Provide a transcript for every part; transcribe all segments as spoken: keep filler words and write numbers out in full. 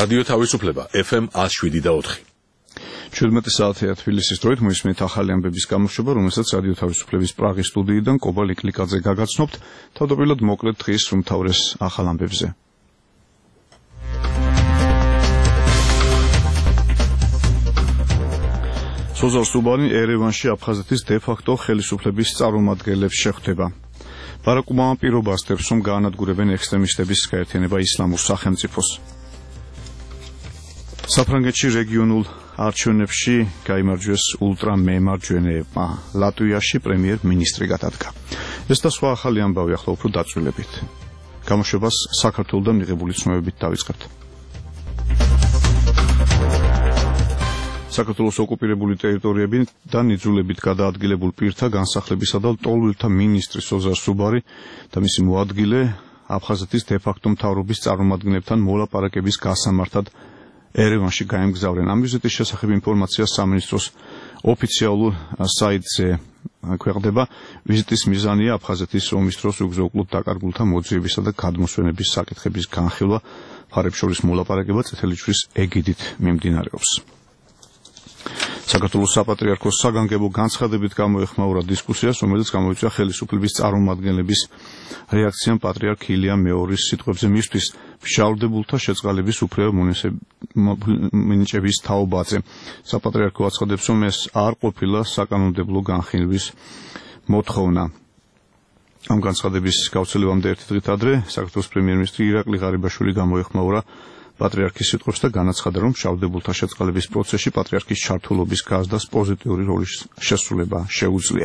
რადიო თავისუფლება ეფ ემ one oh seven და four. ჩვიდმეტი საათია თბილისის დროით მოისმენთ ახალი ამბების გამოშვება, რომელსაც რადიო თავისუფლების პრაღის სტუდიიდან კობა ლიკლიკაძე გაგაცნობთ. თავდაპირველად მოკლედ დღის უმთავრეს ახალ ამბებზე. სოზარ სუბანი ერევანში აფხაზეთის დე-ფაქტო ხელისუფლების წარმომადგენლებს შეხვდება. ბარაკ ობამამ პირობას დებს, რომ გაანადგურებენ ექსტრემისტების გაერთიანება ისლამურ სახელმწიფოს. საფრანგეთში რეგიონულ არჩევნებში გაიმარჯვეს ულტრამემარჯვენეებმა. ლატვიაში პრემიერ-მინისტრი გადადგა. ეს და სხვა ახალი ამბავი ახლა უფრო დაწვრილებით. გამოშვებას საქართველოსთან მიღებული ცნობებით დავიწყებთ. საქართველოს ოკუპირებული ტერიტორიები და ნიძულებით გადაადგილებულ პირთა განსახლებისა და ლტოლვილთა მინისტრი სოზარ სუბარი და მისი მოადგილე აფხაზეთის დე-ფაქტო მთავრობის წარმომადგენლებთან მოლაპარაკების გასამართად ერევანში გაემგზავრნენ. ამ ვიზიტის შესახებ ინფორმაცია სამინისტროს ოფიციალურ საიტზე ქვეყნდება. ვიზიტის მიზანია აფხაზეთის ომის დროს უგზო-უკლუოდ დაკარგულთა მოძიებისა და გადმოსვენების საკითხების განხილვა. მხარებს შორის მოლაპარაკება წითელი ჯვრის ეგიდით მიმდინარეობს. საქართველოს საპატრიარქოს საგანგებო განცხადებით გამოეხმაურა დისკუსიას, რომელიც გამოიწვია ხელისუფლების წარმომადგენლების რეაქციამ პატრიარქ ილიამ მეორის სიტყვებზე მისთვის მშალდებულთა შეწყალების უფლება მინიჭების თაობაზე. საპატრიარქო აცხადებს, რომ ეს არ ყოფილა საკანონმდებლო განხილვის მოთხოვნა. ამ განცხადების გავრცელებამდე ერთი დღით ადრე საქართველოს პრემიერ-მინისტრი ირაკლი ღარიბაშვილი გამოეხმაურა პატრიარქის სიტყვებს და განაცხადა, რომ მშალდებულთა შეწყალების პროცესში პატრიარქის ჩართულობის გაზრდას პოზიტიური როლის შესრულება შეუძლია.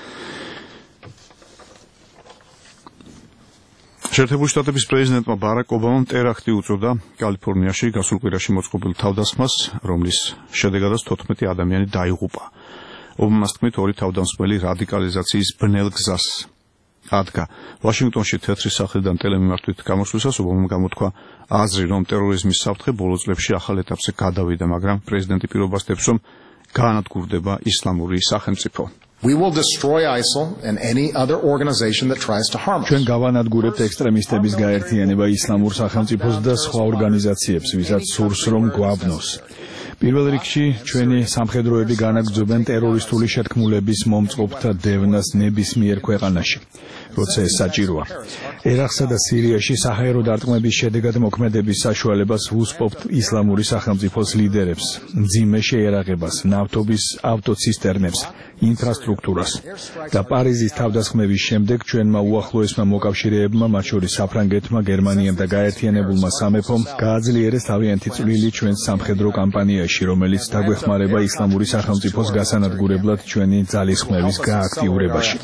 შეერთებული შტატების პრეზიდენტმა ბარაკ ობამამ ტერაქტი უწოდა კალიფორნიაში გასულ კვირაში მოწყობილ თავდასხმას, რომლის შედეგადაც თოთხმეტი ადამიანი დაიღუპა. ობამას თქმით, ორი თავდამსხმელი რადიკალიზაციის ბნელ გზას ადგა. ვაშინგტონში თეთრი სახლიდან ტელემიმართვით გამოსვლისას ობამამ გამოთქვა აზრი, რომ ტერორიზმის საფრთხე ბოლო წლებში ახალ ეტაპზე გადავიდა, მაგრამ პრეზიდენტი პირობას დებს, რომ გაანადგურდება ისლამური სახელმწიფო. We will destroy ISIL and any other organization that tries to harm us. ჩვენ გავანადგურებთ ექსტრემისტების გაერთიანება ისლამურ სახელმწიფოს და სხვა ორგანიზაციებს, ვისაც სურს რომ გვაბნოს. პირველ რიგში ჩვენი სამხედროები განაგრძობენ ტერორისტული შეთქმულების მომწყობთა დევნას ნებისმიერ ქვეყანაში, როცა ეს საჭიროა. ერაყსა და სირიაში საჰაერო დარტყმების შედეგად მოქმედების საშუალებას ვუსპობთ ისლამური სახელმწიფოს ლიდერებს, მძიმე შეერაღებას, ნავთობის ავტოცისტერნებს, ინფრასტრუქტურას. და პარიზის თავდასხმების შემდეგ ჩვენმა უახლოესმა მოკავშირეებმა, მათ შორის საფრანგეთმა, გერმანიამ და გაერთიანებულმა სამეფომ გააძლიერეს თავიანთი წვლილი ჩვენს სამხედრო კამპანიაში, რომელიც დაგვეხმარება ისლამური სახელმწიფოს გასანადგურებლად ჩვენი ძალისხმევის გააქტიურებაში.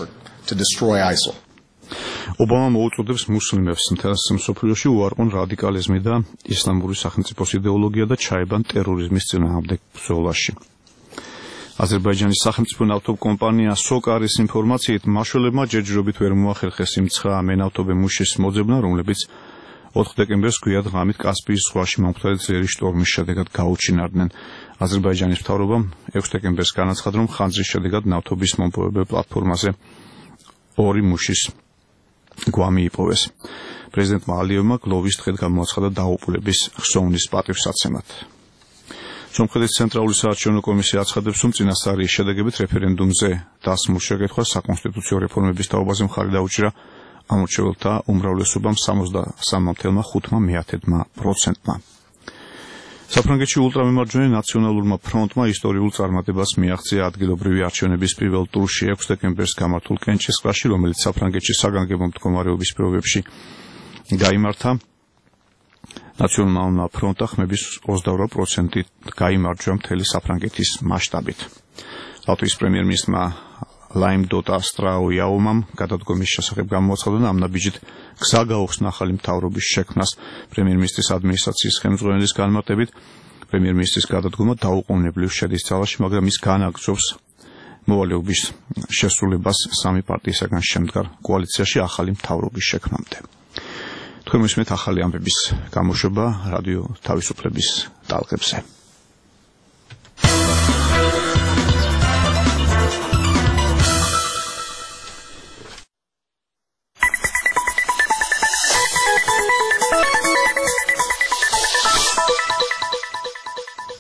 ობამა მოუწოდებს მუსლიმებს მთელს მსოფლიოში უარყონ რადიკალიზმი და ისლამური სახელმწიფოს იდეოლოგია და ჩაებან ტერორიზმის წინააღმდეგ ბრძოლაში. აზერბაიჯანის სახელმწიფო ნავთობკომპანია სოკარის ინფორმაციით მაშველებმა ჯერჯერობით ვერ მოახერხეს იმ ცხა მენავთობე მუშის მოძებნა, რომლებიც ოთხ დეკემბერს გვიად ღამით კასპიის ზღვაში მომხდარი ძლიერი შტორმის შედეგად გაუჩინარდნენ. აზერბაიჯანის მთავრობამ ექვსი დეკემბერს განაცხადა, რომ ხანძრის შედეგად ნავთობის მომპოვებელ პლატფორმაზე ორი მუშის გვამი იპოვეს. პრეზიდენტმა ალიევმა გლოვის დღედ გამოაცხადა დაუყოლების ხსოვნის პატივსაცემად. სომხეთის ცენტრალური საარჩევნო კომისია აცხადებს, რომ წინასწარი შედეგებით რეფერენდუმზე დასმულ შეკითხვას საკონსტიტუციო რეფორმების თაობაზე მხარი დაუჭირა ამორჩეველთა უმრავლესობამ სამოცდასამი კoma ხუთი პროცენტმა. საფრანგეთში ულტრამემარჯვენე ნაციონალურმა ფრონტმა ისტორიულ წარმატებას მიაღწია ადგილობრივი არჩევნების პირველ ტურში ექვსი დეკემბერს გამართულ კენჭისყრაში, რომელიც საფრანგეთში საგანგებო მდგომარეობის პირობებში გაიმართა. ნაციონალურმა ფრონტა ხმების ოცდაორი პროცენტით გაიმარჯვა მთელი საფრანგეთის მასშტაბით. ლატვიის პრემიერ-მინისტრმა ლაიმდოტა სტრაუიაუმამ გადადგომის შესახებ გამოაცხადა და ამ ნაბიჯით გზა გაუხსნა ახალი მთავრობის შექმნას. პრემიერ-მინისტრის ადმინისტრაციის ხელმძღვანელის განმარტებით, პრემიერ-მინისტრის გადადგომა დაუყოვნებლივ შედის ძალაში, მაგრამ ის განაგრძობს მოვალეობის შესრულებას სამი პარტიისაგან შემდგარ კოალიციაში ახალი მთავრობის შექმნამდე. თქვენ მისმენთ ახალი ამბების გამოშვება რადიო თავისუფლების ტალღებზე.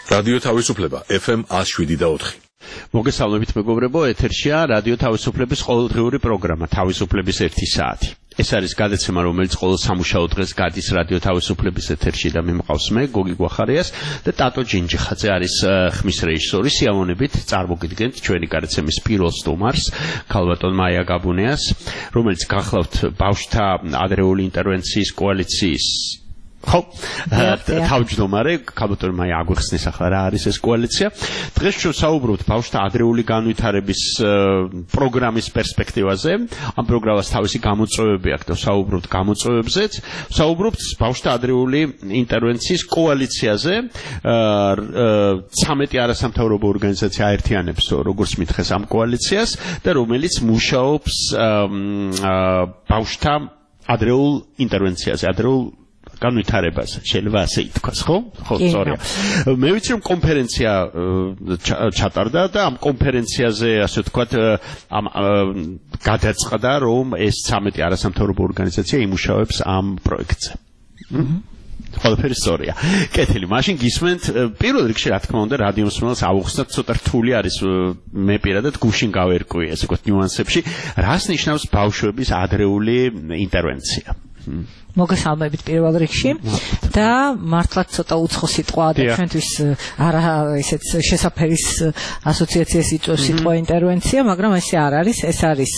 რადიო თავისუფლება F M one oh seven და four. მოგესალმებით მეგობრებო, ეთერშია რადიო თავისუფლების ყოველდღიური პროგრამა თავისუფლების ერთი საათი. ეს არის გადაცემა, რომელიც ყოველ სამუშაო დღეს გადის რადიო თავისუფლების ეთერში და მე მყავს მე გოგი გვახარიას და ტატო ჯინჯიხაძე არის ხმის რეჟისორი. სიამოვნებით წარმოგიდგენთ ჩვენი გადაცემის პირველ სტუმარს, ქალბატონ მაია გაბუნეას, რომელიც გახლავთ ბავშვთა ადრეული ინტერვენციის კოალიციის ხო, თავმჯდომარე, ქალბატონ მაია აგვიხსნის ახლა რა არის ეს კოალიცია. დღეს ჩვენ საუბრობთ ბავშვთა ადრეული განვითარების პროგრამის პერსპექტივაზე. ამ პროგრამას თავისი გამოწვევები აქვს და საუბრობთ გამოწვევებზეც. საუბრობთ ბავშვთა ადრეული ინტერვენციის კოალიციაზე. ცამეტი არასამთავრობო ორგანიზაცია აერთიანებს როგორც მითხეს ამ კოალიციას და რომელიც მუშაობს ბავშვთა ადრეულ ინტერვენციაზე, ადრეულ განვითარებას, შეიძლება ასე ითქვას, ხო? ხო, სწორია. მე ვიცი რომ კონფერენცია ჩატარდა და ამ კონფერენციაზე, ასე ვთქვათ, ამ გადაწყდა რომ ეს ცამეტი არასამთავრობო ორგანიზაცია იმუშავებს ამ პროექტზე. ყველაფერი სწორია. კეთილი, მაშინ გისმენთ პირველ რიგში რა თქმა უნდა რადიო მსმენელს აუხსნათ ცოტა რთული არის მე პირადად გუშინ გავერკვი ესე ვთქვათ ნიუანსებში, რას ნიშნავს ბავშვების ადრეული ინტერვენცია. მოგესალმებით პირველ რიგში და მართლაც ცოტა უცხო სიტყვაა და ჩვენთვის არა ესეც შესაფერის ასოციაციას იწვევს სიტყვა ინტერვენცია, მაგრამ ესე არ არის, ეს არის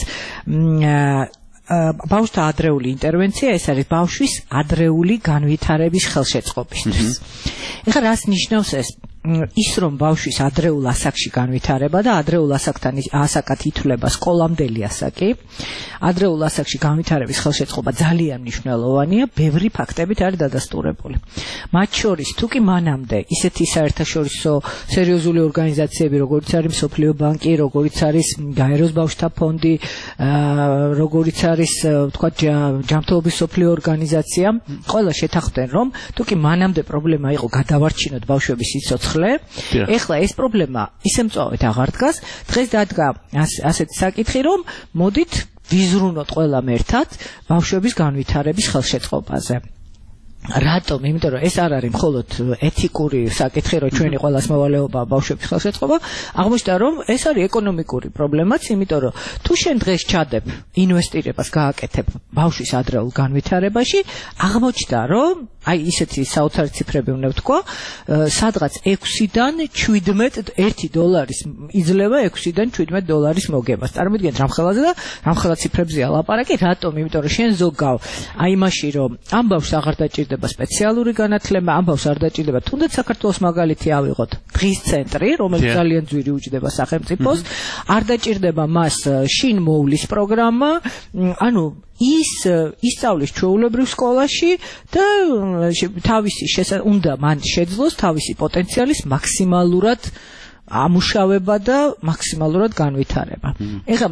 ბავშვთა ადრეული ინტერვენცია, ეს არის ბავშვის ადრეული განვითარების ხელშეწყობისთვის. ეხლა რას ნიშნავს ეს? ის რომ ბავშვის ადრეულ ასაკში განვითარება და ადრეულ ასაკთან ასაკად ითვლება სკოლამდელი ასაკი, ადრეულ ასაკში განვითარების ხელშეწყობა ძალიან მნიშვნელოვანია, ბევრი ფაქტებით არის დადასტურებული. მათ შორის თუ კი მანამდე ისეთი საერთაშორისო სერიოზული ორგანიზაციები, როგორიც არის მსოფლიო ბანკი, როგორიც არის გაეროს ბავშვთა ფონდი, როგორიც არის ვთქვათ ჯანმრთელობის მსოფლიო ორგანიზაცია, ყველა შეთანხმდნენ რომ თუ კი მანამდე პრობლემა იყო გადავარჩინოთ ბავშვების სიცოცხლე, ეხლა ეს პრობლემა ისე მწვავედ აღარ დგას. დღეს დადგა ასეთი საკითხი, რომ მოდით ვიზრუნოთ ყველამ ერთად ბავშვების განვითარების ხელშეწყობაზე. რატომ? იმიტომ რომ ეს არ არის მხოლოდ ეთიკური საკითხი, რომ ჩვენი ყველას მოვალეობა ბავშვების ხელშეწყობა, აღმოჩნდა რომ ეს არის ეკონომიკური პრობლემაც, იმიტომ რომ თუ შენ დღეს ჩადებ ინვესტირებას გააკეთებ ბავშვის ადრეულ განვითარებაში, აღმოჩნდა რომ აი ისეთი საოცარი ციფრები უნდა ვთქვა, სადღაც ექვსიდან შვიდმეტ ერთი დოლარის იძლევა ექვსიდან შვიდმეტ დოლარის მოგებას. წარმოგიდგენთ რამხელაზე და რამხელა ციფრებზეა ლაპარაკი, რატომ? იმიტომ რომ შენ ზოგავ აი იმაში რომ ამ ბავშვს აღარ დაჭირდება სპეციალური განათლება, ამ ბავშვს არ დაჭირდება თუნდაც საქართველოს მაგალითი ავიღოთ დღის ცენტრი, რომელიც ძალიან ძვირი უჯდება სახელმწიფოს, არ დაჭირდება მას შინ მოვლის პროგრამა, ანუ ის ისწავლის ჩვეულებრივ სკოლაში და თავისი უნდა მან შეძლოს თავისი პოტენციალის მაქსიმალურად ამუშავება და მაქსიმალურად განვითარება. ეხლა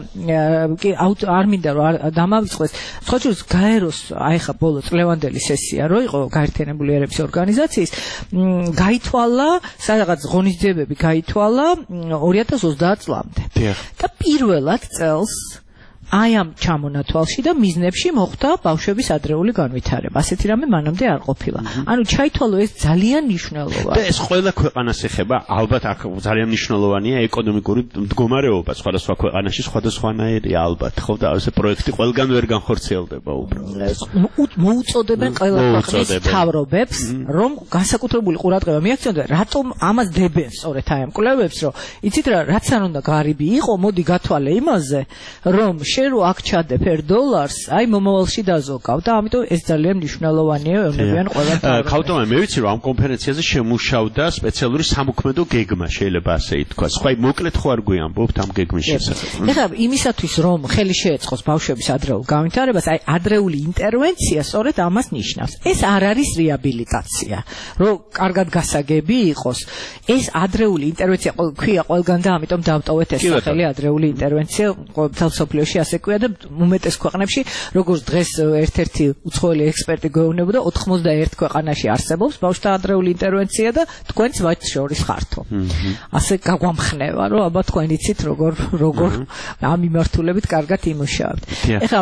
არ მინდა რომ დამავიწყდეს, სხვაჩვენს გაეროს აი ხა ბოლო წლევანდელი სესია რო იყო გაერთიანებული ერების ორგანიზაციის, გაითვალა სადღაც ღონისძიებები გაითვალა ორი ათას ოცდაათ წლამდე. და პირველად წელს აი ამ ჩამონათვალში და მიზნებში მოხდა ბავშვების ადრეული განვითარება. ასეთი რამე მანამდე არ ყოფილა. ანუ ჩაითვალო ეს ძალიან მნიშვნელოვანია. და ეს ყველა ქვეყანას ეხება, ალბათ აქ ძალიან მნიშვნელოვანია ეკონომიკური მდგომარეობა სხვადასხვა ქვეყანაში, სხვადასხვანაირია ალბათ, ხო და ეს პროექტი ყველგან ვერ განხორციელდება უბრალოდ. მოუწოდებენ ყველა ქვეყნის მთავრობებს, რომ განსაკუთრებული ყურადღება მიაქციონ, რატომ ამას დებენ სწორედ აი ამ კვლევებს, რომ იცით რა, რაც არ უნდა ღარიბი იყო, მოდი გათვალე იმაზე, რომ შენ რო აქ ჩადებ ერთ დოლარს, აი მომავალში დაზოგავ და ამიტომ ეს ძალიან მნიშვნელოვანია, ეუბნებიან ყველა თავრობა. ქალბატონო, მე ვიცი რომ ამ კონფერენციაზე შემუშავდა სპეციალური სამოქმედო გეგმა, შეიძლება ასე ითქვას. ხო, აი მოკლედ ხო არ გვიამბობთ ამ გეგმის შესახებ. ეხლა იმისათვის რომ ხელი შეეწყოს ბავშვების ადრეულ განვითარებას, აი ადრეული ინტერვენცია სწორედ ამას ნიშნავს. ეს არ არის რეაბილიტაცია, რომ კარგად გასაგები იყოს. ეს ადრეული ინტერვენცია ქვია ყველგან და ამიტომ დავტოვეთ ეს სახელი ადრეული ინტერვენცია მთელ მსოფლიოში ასე ქვია და უმეტეს ქვეყნებში როგორც დღეს ერთ-ერთი უცხოელი ექსპერტი გვეუბნებოდა ოთხმოცდაერთ ქვეყანაში არსებობს ბავშვთა ადრეული ინტერვენცია და თქვენც მათ შორის ხართო. ასე გაგვამხნევა რომ აბა თქვენ იცით როგორ როგორ ამ მიმართულებით კარგად იმუშავებთ. ეხლა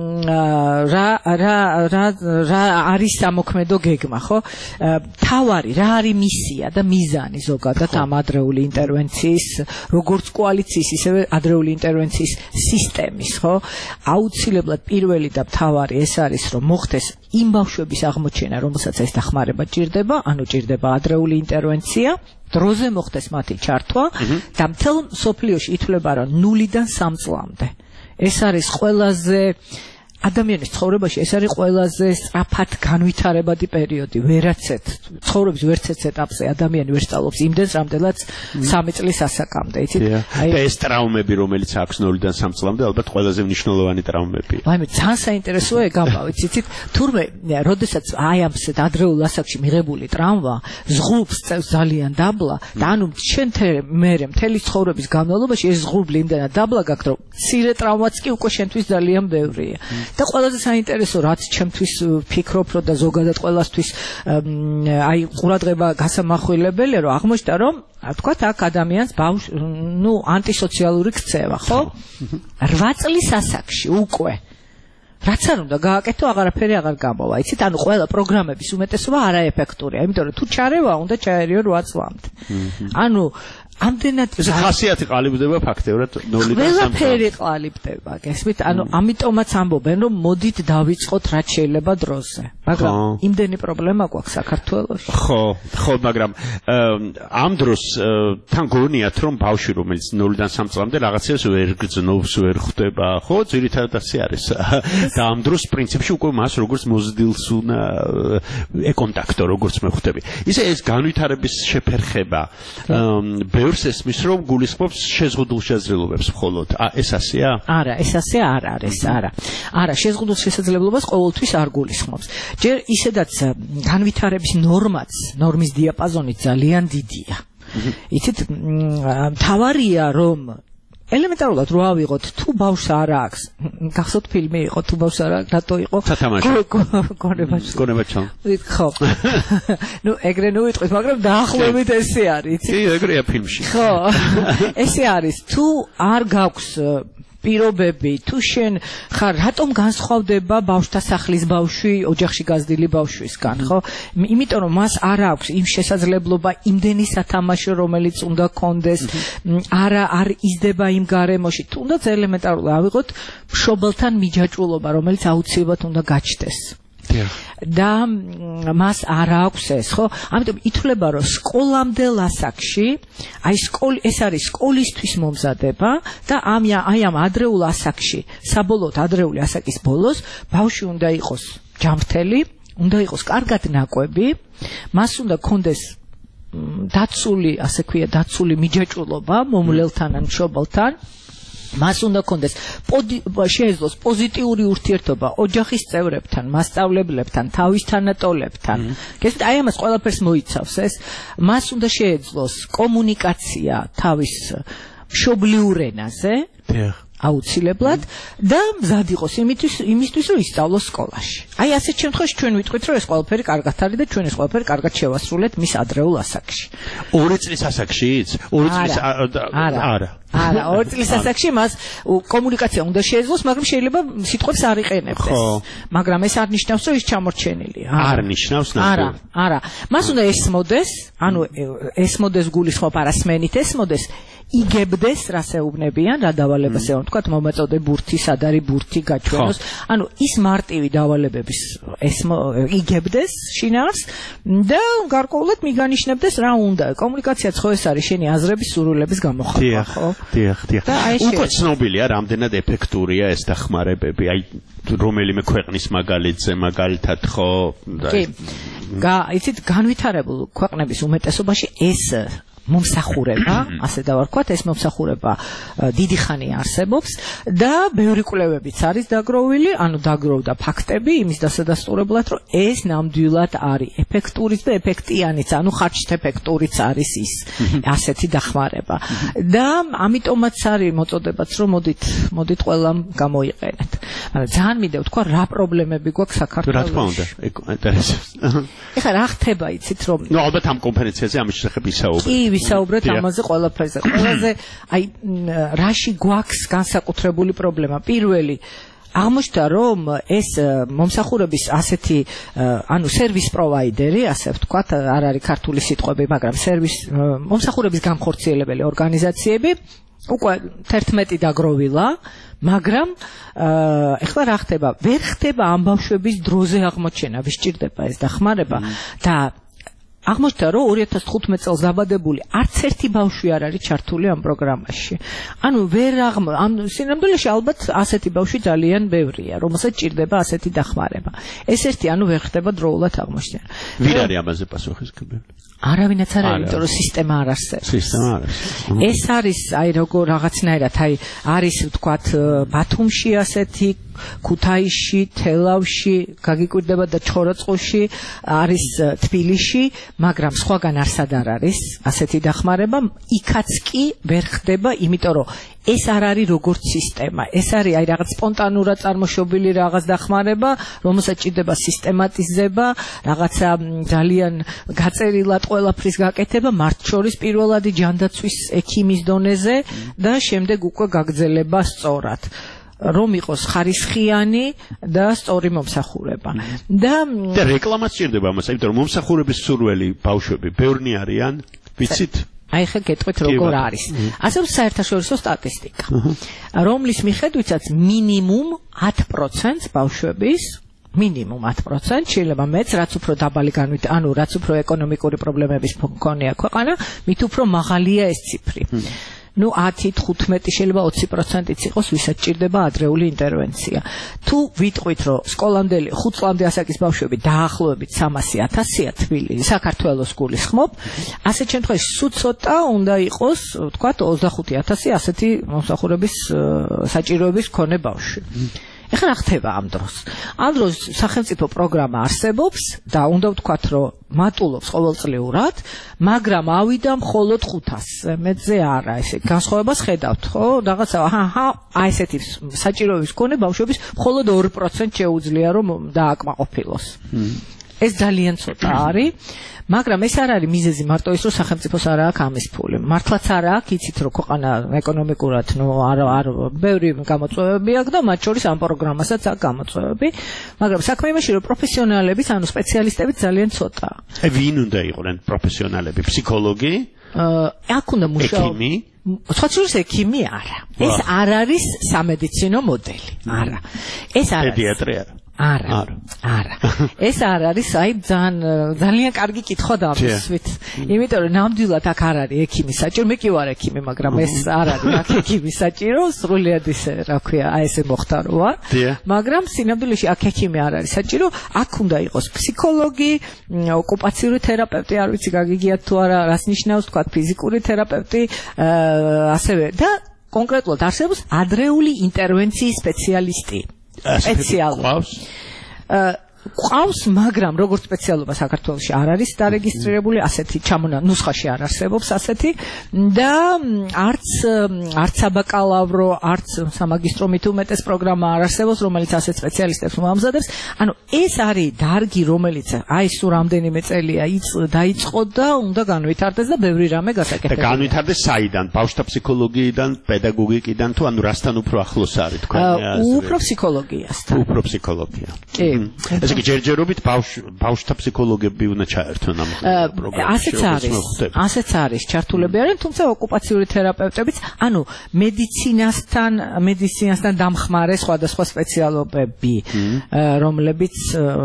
რა რა რა რა არის სამოქმედო გეგმა, ხო? თავარი რა არის მისია და მიზანი ზოგადად ამ ადრეული ინტერვენციის, როგორც კოალიციის, ისევე ადრეული ინტერვენციის სისტემის, ხო? აუცილებლად პირველი და მთავარი ეს არის, რომ მოხდეს იმ ბავშვების აღმოჩენა, რომელსაც ეს დახმარება ჭირდება, ანუ ჭირდება ადრეული ინტერვენცია, დროზე მოხდეს მათი ჩართვა და მთელ მსოფლიოში ითვლება, რომ ნულიდან სამ წლამდე. ეს არის ყველაზე ადამიანის ცხოვრებაში ეს არის ყველაზე სწრაფად განვითარებადი პერიოდი. ვერაცეთ ცხოვრების ვერცეთ ეტაპზე ადამიანი ვერ სწავლობს იმდენს, რამდენად სამი წლის ასაკამდე, იცით? აი ეს ტრაუმები, რომელიც აქვს ნულიდან სამ წლამდე, ალბათ ყველაზე მნიშვნელოვანი ტრაუმებია. აი მე ძალიან საინტერესოა ეგ ამბავით, იცით? თურმე, როდესაც აი ამ ადრეულ ასაკში მიღებული ტრაუმა ზღუბს წევს ძალიან დაბლა და ანუ შენ მერე მთელი ცხოვრების განმავლობაში ეს ზღუბლი იმდენად დაბლა გაქვს, რომ მცირე ტრაუმაც კი უკვე შენთვის ძალიან ბევრია. და ყველაზე საინტერესო რაც ჩემთვის ფიქრობ რომ და ზოგადად ყველასთვის აი ყურადღება გასამახვილებელია რომ აღმოჩნდა რომ თქვათ აქ ადამიანს ბავშვ ნუ ანტისოციალური ქცევა ხო რვა წლის ასაკში უკვე რაც არ უნდა გააკეთო აღარაფერი აღარ გამოვა იცით ანუ ყველა პროგრამების უმეტესობა არაეფექტურია იმიტომ რომ თუ ჩარევა უნდა ჩაერიო რვა წლამდე ანუ ამდენად ხასიათი ყალიბდება ფაქტებრივად ნულიდან სამ წლამდე. ყველაფერი ყალიბდება, გესმით? ანუ ამიტომაც ამბობენ, რომ მოდით დავიწყოთ რაც შეიძლება დროზე. მაგრამ იმდენი პრობლემა გვაქვს საქართველოში. ხო, ხო, მაგრამ ამ დროს თან გონიათ, რომ ბავშვი, რომელიც ნულიდან სამ წლამდე რაღაცებს ვერ გძნობს, ვერ ხვდება, ხო, ძირითადად ასე არის. და ამ დროს პრინციპში უკვე მას როგორც მოზრდილს უნდა ეკონტაქტო, როგორც მე ხვდები. ისე ეს განვითარების შეფერხება ბევრს ესმის რომ გულისხმობს შეზღუდულ შესაძლებლობებს მხოლოდ. ა ეს ასეა? არა, ეს ასე არ არის, არა. არა, შეზღუდულ შესაძლებლობას ყოველთვის არ გულისხმობს. ჯერ ისედაც განვითარების ნორმაც, ნორმის დიაპაზონი ძალიან დიდია. იცით, მთავარია რომ ელემენტარულად რო ავიღოთ თუ ბავშვს არ აქვს გახსოვთ ფილმი იყო თუ ბავშვს არ აქვს რატო იყო გონებაში გონებაში ხო ნუ ეგრე ნუ ვიტყვით მაგრამ დაახლოებით ესე არის იცი კი ეგრეა ფილმში ხო ესე არის თუ არ გაქვს პირობები თუ შენ ხარ რატომ განსხვავდება ბავშვთა სახლის ბავშვი ოჯახში გაზრდილი ბავშვისგან ხო იმიტომ რომ მას არ აქვს იმ შესაძლებლობა იმდენი სათამაშო რომელიც უნდა კონდეს არა არ იზრდება იმ გარემოში თუნდაც ელემენტარულად ავიღოთ მშობელთან მიჯაჭვულობა რომელიც აუცილებლად უნდა გაჩნდეს და მას არ აქვს ეს ხო ამიტომ ითვლება რომ სკოლამდელ ასაკში აი სკოლ ეს არის სკოლისთვის მომზადება და ამ აი ამ ადრეულ ასაკში საბოლოოდ ადრეული ასაკის ბოლოს ბავშვი უნდა იყოს ჯანმრთელი უნდა იყოს კარგად ნაკვები მას უნდა კონდეს დაცული ასე ქვია დაცული მიჯაჭვულობა მომვლელთან ან მშობელთან მას უნდა კონდეს შეეძლოს პოზიტიური ურთიერთობა ოჯახის წევრებთან, მასწავლებლებთან, თავის თანატოლებთან. გესმით, აი ამას ყველაფერს მოიცავს ეს. მას უნდა შეეძლოს კომუნიკაცია თავის მშობლიურ ენაზე. აუცილებლად და მზად იყოს იმისთვის იმისთვის რომ ისწავლოს სკოლაში. აი ასეთ შემთხვევაში ჩვენ ვიტყვით რომ ეს ყველაფერი კარგად არის და ჩვენ ეს ყველაფერი კარგად შევასრულეთ მის ადრეულ ასაკში. ორი წლის ასაკშიც? ორი წლის არა. არა. არა, ორი წლის ასაკში მას კომუნიკაცია უნდა შეეძლოს, მაგრამ შეიძლება სიტყვებს არ იყენებდეს. მაგრამ ეს არ ნიშნავს რომ ის ჩამორჩენილია. არ ნიშნავს არა, არა. მას უნდა ესმოდეს, ანუ ესმოდეს გულისხმობ არასმენით ესმოდეს იგებდეს რასეუბნებიან, რა დავალებას ეუბნებიან, თქვათ მომაწოდე ბურთი, სად არის ბურთი გაჩვენოს. ანუ ის მარტივი დავალებების ეს იგებდეს შინაარს და გარკვეულად მიგანიშნებდეს რა უნდა. კომუნიკაციაც ხო ეს არის შენი აზრების სურვილების გამოხატვა, ხო? დიახ, დიახ. უკვე ცნობილია, რამდენად ეფექტურია ეს დახმარებები, აი რომელიმე ქვეყნის მაგალითზე, მაგალითად ხო? კი. იცით, განვითარებულ ქვეყნების უმეტესობაში ეს მომსახურება, ასე დავარქვათ, ეს მომსახურება დიდი ხანი არსებობს და ბევრი კვლევებიც არის დაგროვილი, ანუ დაგროვდა ფაქტები იმის დასადასტურებლად, რომ ეს ნამდვილად არის ეფექტურიც და ეფექტიანიც, ანუ ხარჯთეფექტურიც არის ის ასეთი დახმარება. და ამიტომაც არის მოწოდებაც, რომ მოდით, მოდით ყველამ გამოიყენეთ. მაგრამ ძალიან მინდა ვთქვა, რა პრობლემები გვაქვს საქართველოში. რა თქმა უნდა, ინტერესებს. ეხლა რა ხდება, იცით, რომ ნუ ალბათ ამ კონფერენციაზე ამის შესახებ ისაუბრეთ. კი, ვისაუბრეთ ამაზე ყველაფერზე. ყველაზე აი რაში გვაქვს განსაკუთრებული პრობლემა. პირველი აღმოჩნდა, რომ ეს მომსახურების ასეთი ანუ სერვის პროვაიდერი, ასე ვთქვათ, არ არის ქართული სიტყვები, მაგრამ სერვის მომსახურების განხორციელებელი ორგანიზაციები უკვე თერთმეტი დაგროვილა, მაგრამ ეხლა რა ხდება? ვერ ხდება ამ ბავშვების დროზე აღმოჩენა, ვისჭირდება ეს დახმარება და აღმოჩნდა, რომ ორი ათას თხუთმეტ წელს დაბადებული არც ერთი ბავშვი არ არის ჩართული ამ პროგრამაში. ანუ ვერ აღმო ამ სინამდვილეში ალბათ ასეთი ბავშვი ძალიან ბევრია, რომელსაც ჭირდება ასეთი დახმარება. ეს ერთი, ანუ ვერ ხდება დროულად აღმოჩენა. ვინ არის ამაზე პასუხისმგებელი? არავინაც არ არის, იმიტომ რომ სისტემა არ არსებობს. სისტემა არ არსებობს. ეს არის აი როგორ რაღაცნაირად, აი არის ვთქვათ ბათუმში ასეთი, ქუთაისში, თელავში, გაგიკვირდება და ჩხოროწყუში, არის თბილისში, მაგრამ სხვაგან არსად არ არის ასეთი დახმარება, იქაც კი ვერ ხდება, იმიტომ რომ ეს არ არის როგორც სისტემა, ეს არის აი რაღაც სპონტანურად წარმოშობილი რაღაც დახმარება, რომელსაც ჭირდება სისტემატიზება, რაღაცა ძალიან გაწერილად ყველაფრის გაკეთება, მათ შორის პირველადი ჯანდაცვის ექიმის დონეზე და შემდეგ უკვე გაგრძელება სწორად. რომ იყოს ხარისხიანი და სწორი მომსახურება. და და რეკლამაც ჭირდება ამას, იმიტომ რომ მომსახურების სურველი ბავშვები ბევრნი არიან, ვიცით? აი ხა გეტყვით როგორ არის. ასევე საერთაშორისო სტატისტიკა, რომლის მიხედვითაც მინიმუმ ათ პროცენტს ბავშვების მინიმუმ ათ პროცენტს შეიძლება მეც, რაც უფრო დაბალი განვითარება, ანუ რაც უფრო ეკონომიკური პრობლემების მქონეა ქვეყანა, მით უფრო მაღალია ეს ციფრი. ნუ ათი თხუთმეტი შეიძლება ოცი პროცენტიც იყოს, ვისაც ჭირდება ადრეული ინტერვენცია. თუ ვიტყვით, რომ სკოლამდელი ხუთ წლამდე ასაკის ბავშვები დაახლოებით სამასი ათასია თბილისში, საქართველოს გულისხმობ, ასეთ შემთხვევაში სულ ცოტა უნდა იყოს, ვთქვათ, ოცდახუთი ათასი ასეთი მომსახურების საჭიროების მქონე ბავშვი. ეხლა რა ხდება ამ დროს? ამ დროს სახელმწიფო პროგრამა არსებობს და უნდა ვთქვათ, რომ მატულობს ყოველწლიურად, მაგრამ ავიდა მხოლოდ ხუთასზე, მეტზე არა, ესე განსხვავებას ხედავთ, ხო? რაღაცა, აჰა, აი ესეთი საჭიროების მქონე ბავშვების მხოლოდ ორი პროცენტი შეუძლია რომ დააკმაყოფილოს. ეს ძალიან ცოტა არის, მაგრამ ეს არ არის მიზეზი მარტო ის, რომ სახელმწიფოს არ აქვს ამის ფული. მართლაც არ აქვს, იცით, რომ ქვეყანა ეკონომიკურად, ნუ არ არ ბევრი გამოწვევები აქვს და მათ შორის ამ პროგრამასაც აქვს გამოწვევები, მაგრამ საქმე იმაში, რომ პროფესიონალებიც, ანუ სპეციალისტებიც ძალიან ცოტაა. აი ვინ უნდა იყვნენ პროფესიონალები? ფსიქოლოგი? აქ უნდა მუშაობა. ექიმი? სხვა შორის ექიმი არა. ეს არ არის სამედიცინო მოდელი. არა. ეს არ არის. პედიატრი არა. არა, არა. ეს არ არის, აი ძალიან ძალიან კარგი კითხვა დავისვით. იმიტომ რომ ნამდვილად აქ არ არის ექიმის საჭირო, მე კი ვარ ექიმი, მაგრამ ეს არ არის აქ ექიმის საჭირო, სრულიად ისე, რა ქვია, აი ესე მოხდა რო ვარ. მაგრამ სინამდვილეში აქ ექიმი არ არის საჭირო, აქ უნდა იყოს ფსიქოლოგი, ოკუპაციური თერაპევტი, არ ვიცი გაგიგიათ თუ არა, რას ნიშნავს თქვა ფიზიკური თერაპევტი, ასევე და კონკრეტულად არსებობს ადრეული ინტერვენციის სპეციალისტი. სპეციალურად ყავს, მაგრამ როგორც სპეციალობა საქართველოში არ არის დარეგისტრირებული, ასეთი ჩამონა ნუსხაში არ არსებობს ასეთი და არც არც საბაკალავრო, არც სამაგისტრო მით უმეტეს პროგრამა არ არსებობს, რომელიც ასეთ სპეციალისტებს მოამზადებს. ანუ ეს არის დარგი, რომელიც აი სულ რამდენიმე წელია დაიწყო და უნდა განვითარდეს და ბევრი რამე გასაკეთებია. და განვითარდეს საიდან? ბავშვთა ფსიქოლოგიიდან, პედაგოგიკიდან თუ ანუ რასთან უფრო ახლოს არის თქვენ? უფრო ფსიქოლოგიასთან. უფრო ფსიქოლოგია. კი. ესე იგი ჯერჯერობით ბავშვთა ფსიქოლოგები უნდა ჩაერთონ ამ პროგრამაში. ასეც არის. ასეც არის ჩართულები არიან, თუმცა ოკუპაციური თერაპევტებიც, ანუ მედიცინასთან, მედიცინასთან დამხმარე სხვადასხვა სპეციალობები, რომლებიც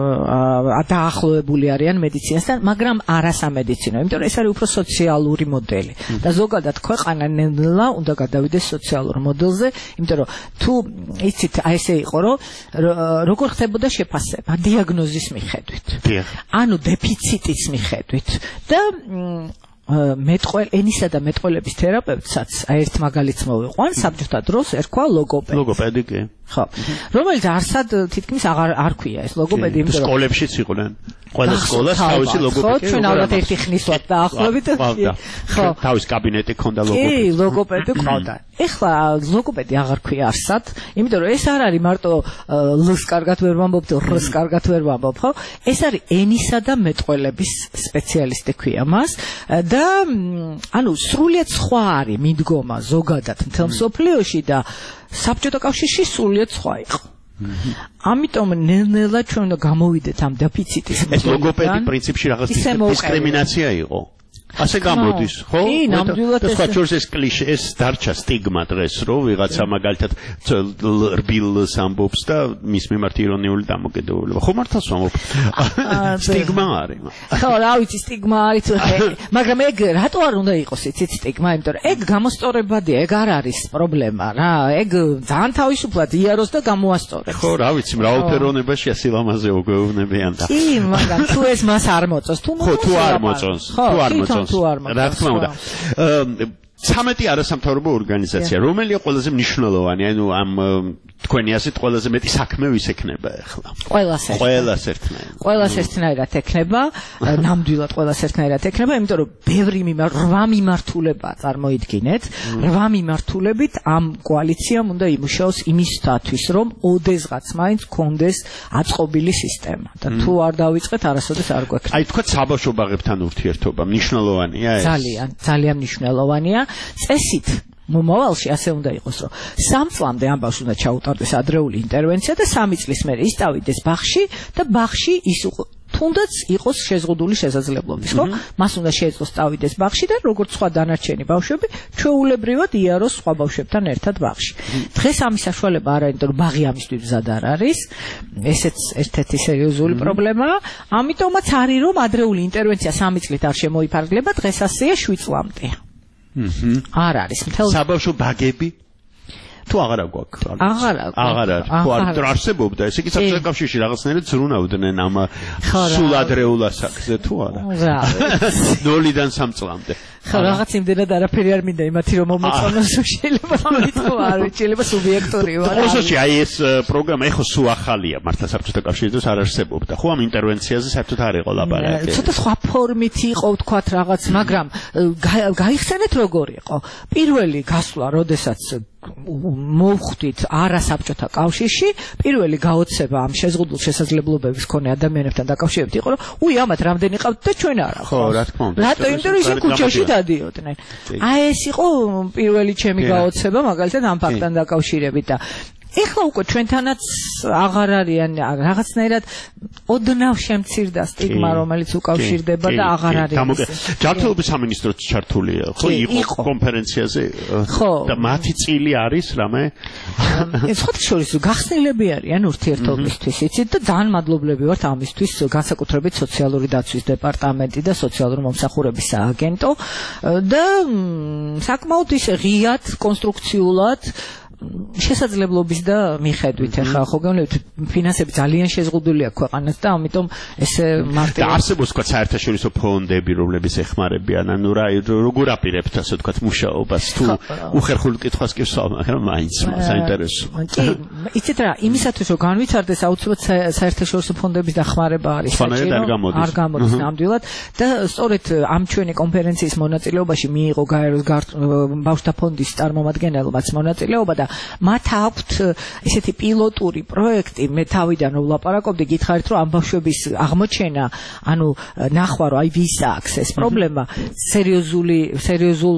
დაახლოებული არიან მედიცინასთან, მაგრამ არა სამედიცინო, იმიტომ რომ ეს არის უფრო სოციალური მოდელი. და ზოგადად ქვეყანა ნელა უნდა გადავიდეს სოციალურ მოდელზე, იმიტომ რომ თუ იცით, აი ესე იყო, რომ როგორ ხდებოდა შეფასება დიაგნოზის მიხედვით. ანუ დეფიციტის მიხედვით. და მეტყოლ ენისა და მეტყოლების თერაპევტსაც ერთ მაგალითს მოვიყვან საბჭოთა დროს ერქვა ლოგოპედი. ლოგოპედი კი. ხო. რომელიც არსად თითქმის აღარ არ ქვია ეს ლოგოპედი, იმიტომ რომ სკოლებშიც იყვნენ. ყველა სკოლას თავისი ლოგოპედი. ხო, ჩვენ ალბათ ერთი ხნის ვართ დაახლოებით. ხო. თავის კაბინეტი ქონდა ლოგოპედი. კი, ლოგოპედი ყავდა. ეხლა ლოგოპედი აღარ ქვია არსად, იმიტომ რომ ეს არ არის მარტო ლს კარგად ვერ ვამბობ, რს კარგად ვერ ვამბობ, ხო? ეს არის ენისა და მეტყველების სპეციალისტი ქვია მას და ანუ სრულიად სხვა არის მიდგომა ზოგადად მთელ მსოფლიოში და საბჭოთა კავშირში სრულიად სხვა იყო. ამიტომ ნელ-ნელა ჩვენ უნდა გამოვიდეთ ამ დეფიციტის. ეს ლოგოპედი პრინციპში რაღაც დისკრიმინაცია იყო. ასე გამოდის, ხო? კი, ნამდვილად ეს. ეს შორს ეს კლიშე, ეს დარჩა სტიგმა დღეს, რომ ვიღაცა მაგალითად რბილს ამბობს და მის მიმართ ირონიული დამოკიდებულება. ხო მართალს ვამბობ? სტიგმა არის. ხო, რა ვიცი, სტიგმა არის, მაგრამ ეგ რატო არ უნდა იყოს იცით სტიგმა, იმიტომ რომ ეგ გამოსწორებადია, ეგ არ არის პრობლემა რა. ეგ ძალიან თავისუფლად იაროს და გამოასწორებს. ხო, რა ვიცი, მრავალფეროვნებაშია სილამაზე უგეუბნებიან და. კი, მაგრამ თუ ეს მას არ მოწონს, თუ ხო, თუ არ მოწონს, თუ არ მოწონს. რა თქმა უნდა. ცამეტი არასამთავრობო ორგანიზაცია, რომელია ყველაზე მნიშვნელოვანი, ანუ ამ თქვენი ასეთ ყველაზე მეტი საქმე ვის ექნება ახლა? ყველას ერთნაირად. ყველას ერთნაირად. ყველას ერთნაირად ექნება, ნამდვილად ყველას ერთნაირად ექნება, იმიტომ რომ ბევრი მიმართ რვა მიმართულებაა, წარმოიდგინეთ, რვა მიმართულებით ამ კოალიციამ უნდა იმუშაოს იმისათვის, რომ ოდესღაც მაინც კონდეს აწყობილი სისტემა და თუ არ დავიწყეთ, არასოდეს არ გვექნება. აი თქვა საბავშვო ბაღებთან ურთიერთობა მნიშვნელოვანია ეს? ძალიან, ძალიან მნიშვნელოვანია. წესით მომავალში ასე უნდა იყოს, რომ სამ წლამდე ამ ბავშვს უნდა ჩაუტარდეს ადრეული ინტერვენცია და სამი წლის მერე ის წავიდეს ბაღში და ბაღში ის თუნდაც იყოს შეზღუდული შესაძლებლობის, ხო? მას უნდა შეეძლოს წავიდეს ბაღში და როგორც სხვა დანარჩენი ბავშვები, ჩვეულებრივად იაროს სხვა ბავშვებთან ერთად ბაღში. დღეს ამის საშუალება არ არის, იმიტომ რომ ბაღი ამისთვის მზად არ არის. ესეც ერთ-ერთი სერიოზული პრობლემაა. ამიტომაც არის, რომ ადრეული ინტერვენცია სამი წლით არ შემოიფარგლება, დღეს ასეა შვიდ წლამდეა. აჰა. არ არის მთელ საბავშვო ბაგები თუ აღარა გვაქვს? აღარ აქვს. აღარ არის. თუ არ არსებობდა, ესე იგი საბჭოთა კავშირში რაღაცნაირად ზრუნავდნენ ამ სულ ადრეულ ასაკზე თუ არა? რა. ნოლიდან სამ წლამდე. ხო, რაღაც იმდენად არაფერი არ მინდა იმათი რომ მომეწონოს, შეიძლება ამითო არ ვიცი, შეიძლება სუბიექტური ვარ. ოსოში აი ეს პროგრამა ეხო სულ ახალია, მართლა საბჭოთა კავშირში დროს არ არსებობდა. ხო, ამ ინტერვენციაზე საერთოდ არ იყო ლაპარაკი. ცოტა სხვა ფორმით იყო ვთქვათ რაღაც, მაგრამ გაიხსენეთ როგორ იყო. პირველი გასვლა, როდესაც მოვხვდით არა საბჭოთა კავშირში, პირველი გაოცება ამ შეზღუდულ შესაძლებლობების მქონე ადამიანებთან დაკავშირებით იყო, რომ უი ამათ რამდენი ყავთ და ჩვენ არა. ხო, რა თქმა უნდა. რატო? იმიტომ რომ ისინი ქუჩაში დადიოდნენ. აი ეს იყო პირველი ჩემი გაოცება მაგალითად ამ ფაქტთან დაკავშირებით და ეხლა უკვე ჩვენთანაც აღარ არიან რაღაცნაირად ოდნავ შემცირდა სტიგმა, რომელიც უკავშირდება და აღარ არის. ჯანმრთელობის სამინისტროც ჩართულია, ხო? იყო კონფერენციაზე და მათი წილი არის რამე? სხვათა შორის გახსნილები არიან ურთიერთობისთვის, იცით და ძალიან მადლობლები ვართ ამისთვის განსაკუთრებით სოციალური დაცვის დეპარტამენტი და სოციალური მომსახურების სააგენტო და საკმაოდ ისე ღიად, კონსტრუქციულად შესაძლებლობის და მიხედვით ახლა ხო გეუბნებით ფინანსები ძალიან შეზღუდულია ქვეყანას და ამიტომ ესე მარტივად და არსებობს თქვა საერთაშორისო ფონდები რომლებიც ეხმარებიან ანუ რა როგორ აპირებთ ასე თქვა მუშაობას თუ უხერხულ კითხვას კი ვსვამ მაგრამ მაინც საინტერესო კი იცით რა იმისათვის რომ განვითარდეს აუცილებლად საერთაშორისო ფონდების დახმარება არის საჭირო არ გამოდის ნამდვილად და სწორედ ამ ჩვენი კონფერენციის მონაწილეობაში მიიღო გაეროს ბავშვთა ფონდის წარმომადგენელობაც მონაწილეობა და მათ აქვთ ესეთი პილოტური პროექტი მე თავიდან რომ ვლაპარაკობდი გითხარით რომ ამ ბავშვების აღმოჩენა ანუ ნახვა რომ აი ვის აქვს ეს პრობლემა სერიოზული სერიოზულ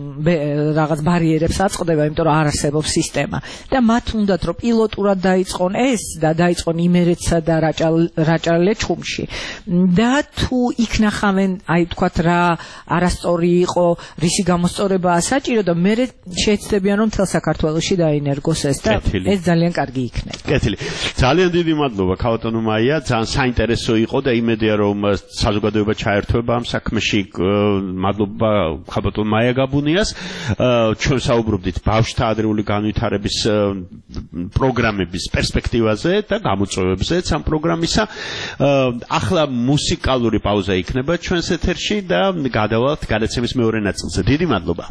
რაღაც ბარიერებს აწყდება იმიტომ რომ არ არსებობს სისტემა და მათ უნდათ რომ პილოტურად დაიწყონ ეს და დაიწყონ იმერეთსა და რაჭა-ლეჩხუმში და თუ იქ ნახავენ აი თქვათ რა არასწორი იყო რისი გამოსწორებაა საჭირო და მე შეეცდებიან რომ მთელ საქართველოში დაინერგოს ეს და ეს ძალიან კარგი იქნება. კეთილი. ძალიან დიდი მადლობა ქაოტონო მაია, ძალიან საინტერესო იყო და იმედია რომ საზოგადოება ჩაერთვება ამ საქმეში. მადლობა ქაოტონო მაია გაბუნიას. ჩვენ საუბრობდით ბავშვთა ადრეული განვითარების პროგრამების პერსპექტივაზე და გამოწვევებზეც ამ პროგრამისა. ახლა მუსიკალური პაუზა იქნება ჩვენს ეთერში და გადავალთ გადაცემის მეორე ნაწილზე. დიდი მადლობა.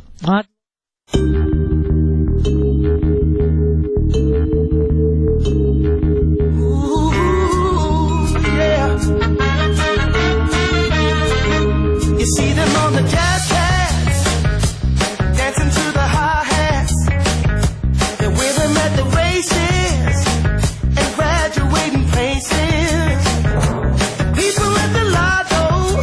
You see them on the jazz hats, dancing to the hi-hats. They're with them at the races and graduating places. People at the lotto,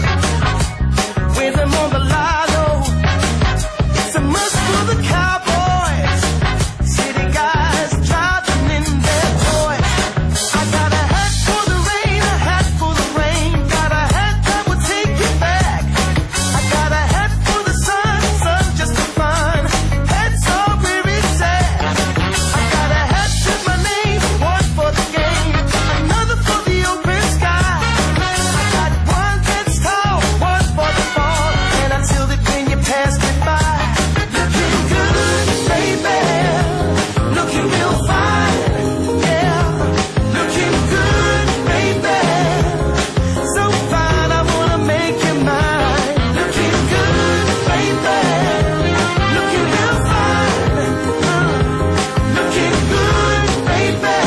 with them on the lotto. It's a must for the cowboys, city guys driving in their toys. I got a hat for the rain, a hat for the rain. Got a hat that will take you back. I got a hat for the sun, sun just for fun. Hats are where it's at. I got a hat with my name, one for the game, another for the open sky. I got one that's tall, one for the fall, and I tilt it when you pass me by. Looking good, baby, looking real fine, yeah. Looking good, baby, so fine I wanna make you mine. Looking good, baby, looking real fine, uh, looking good, baby,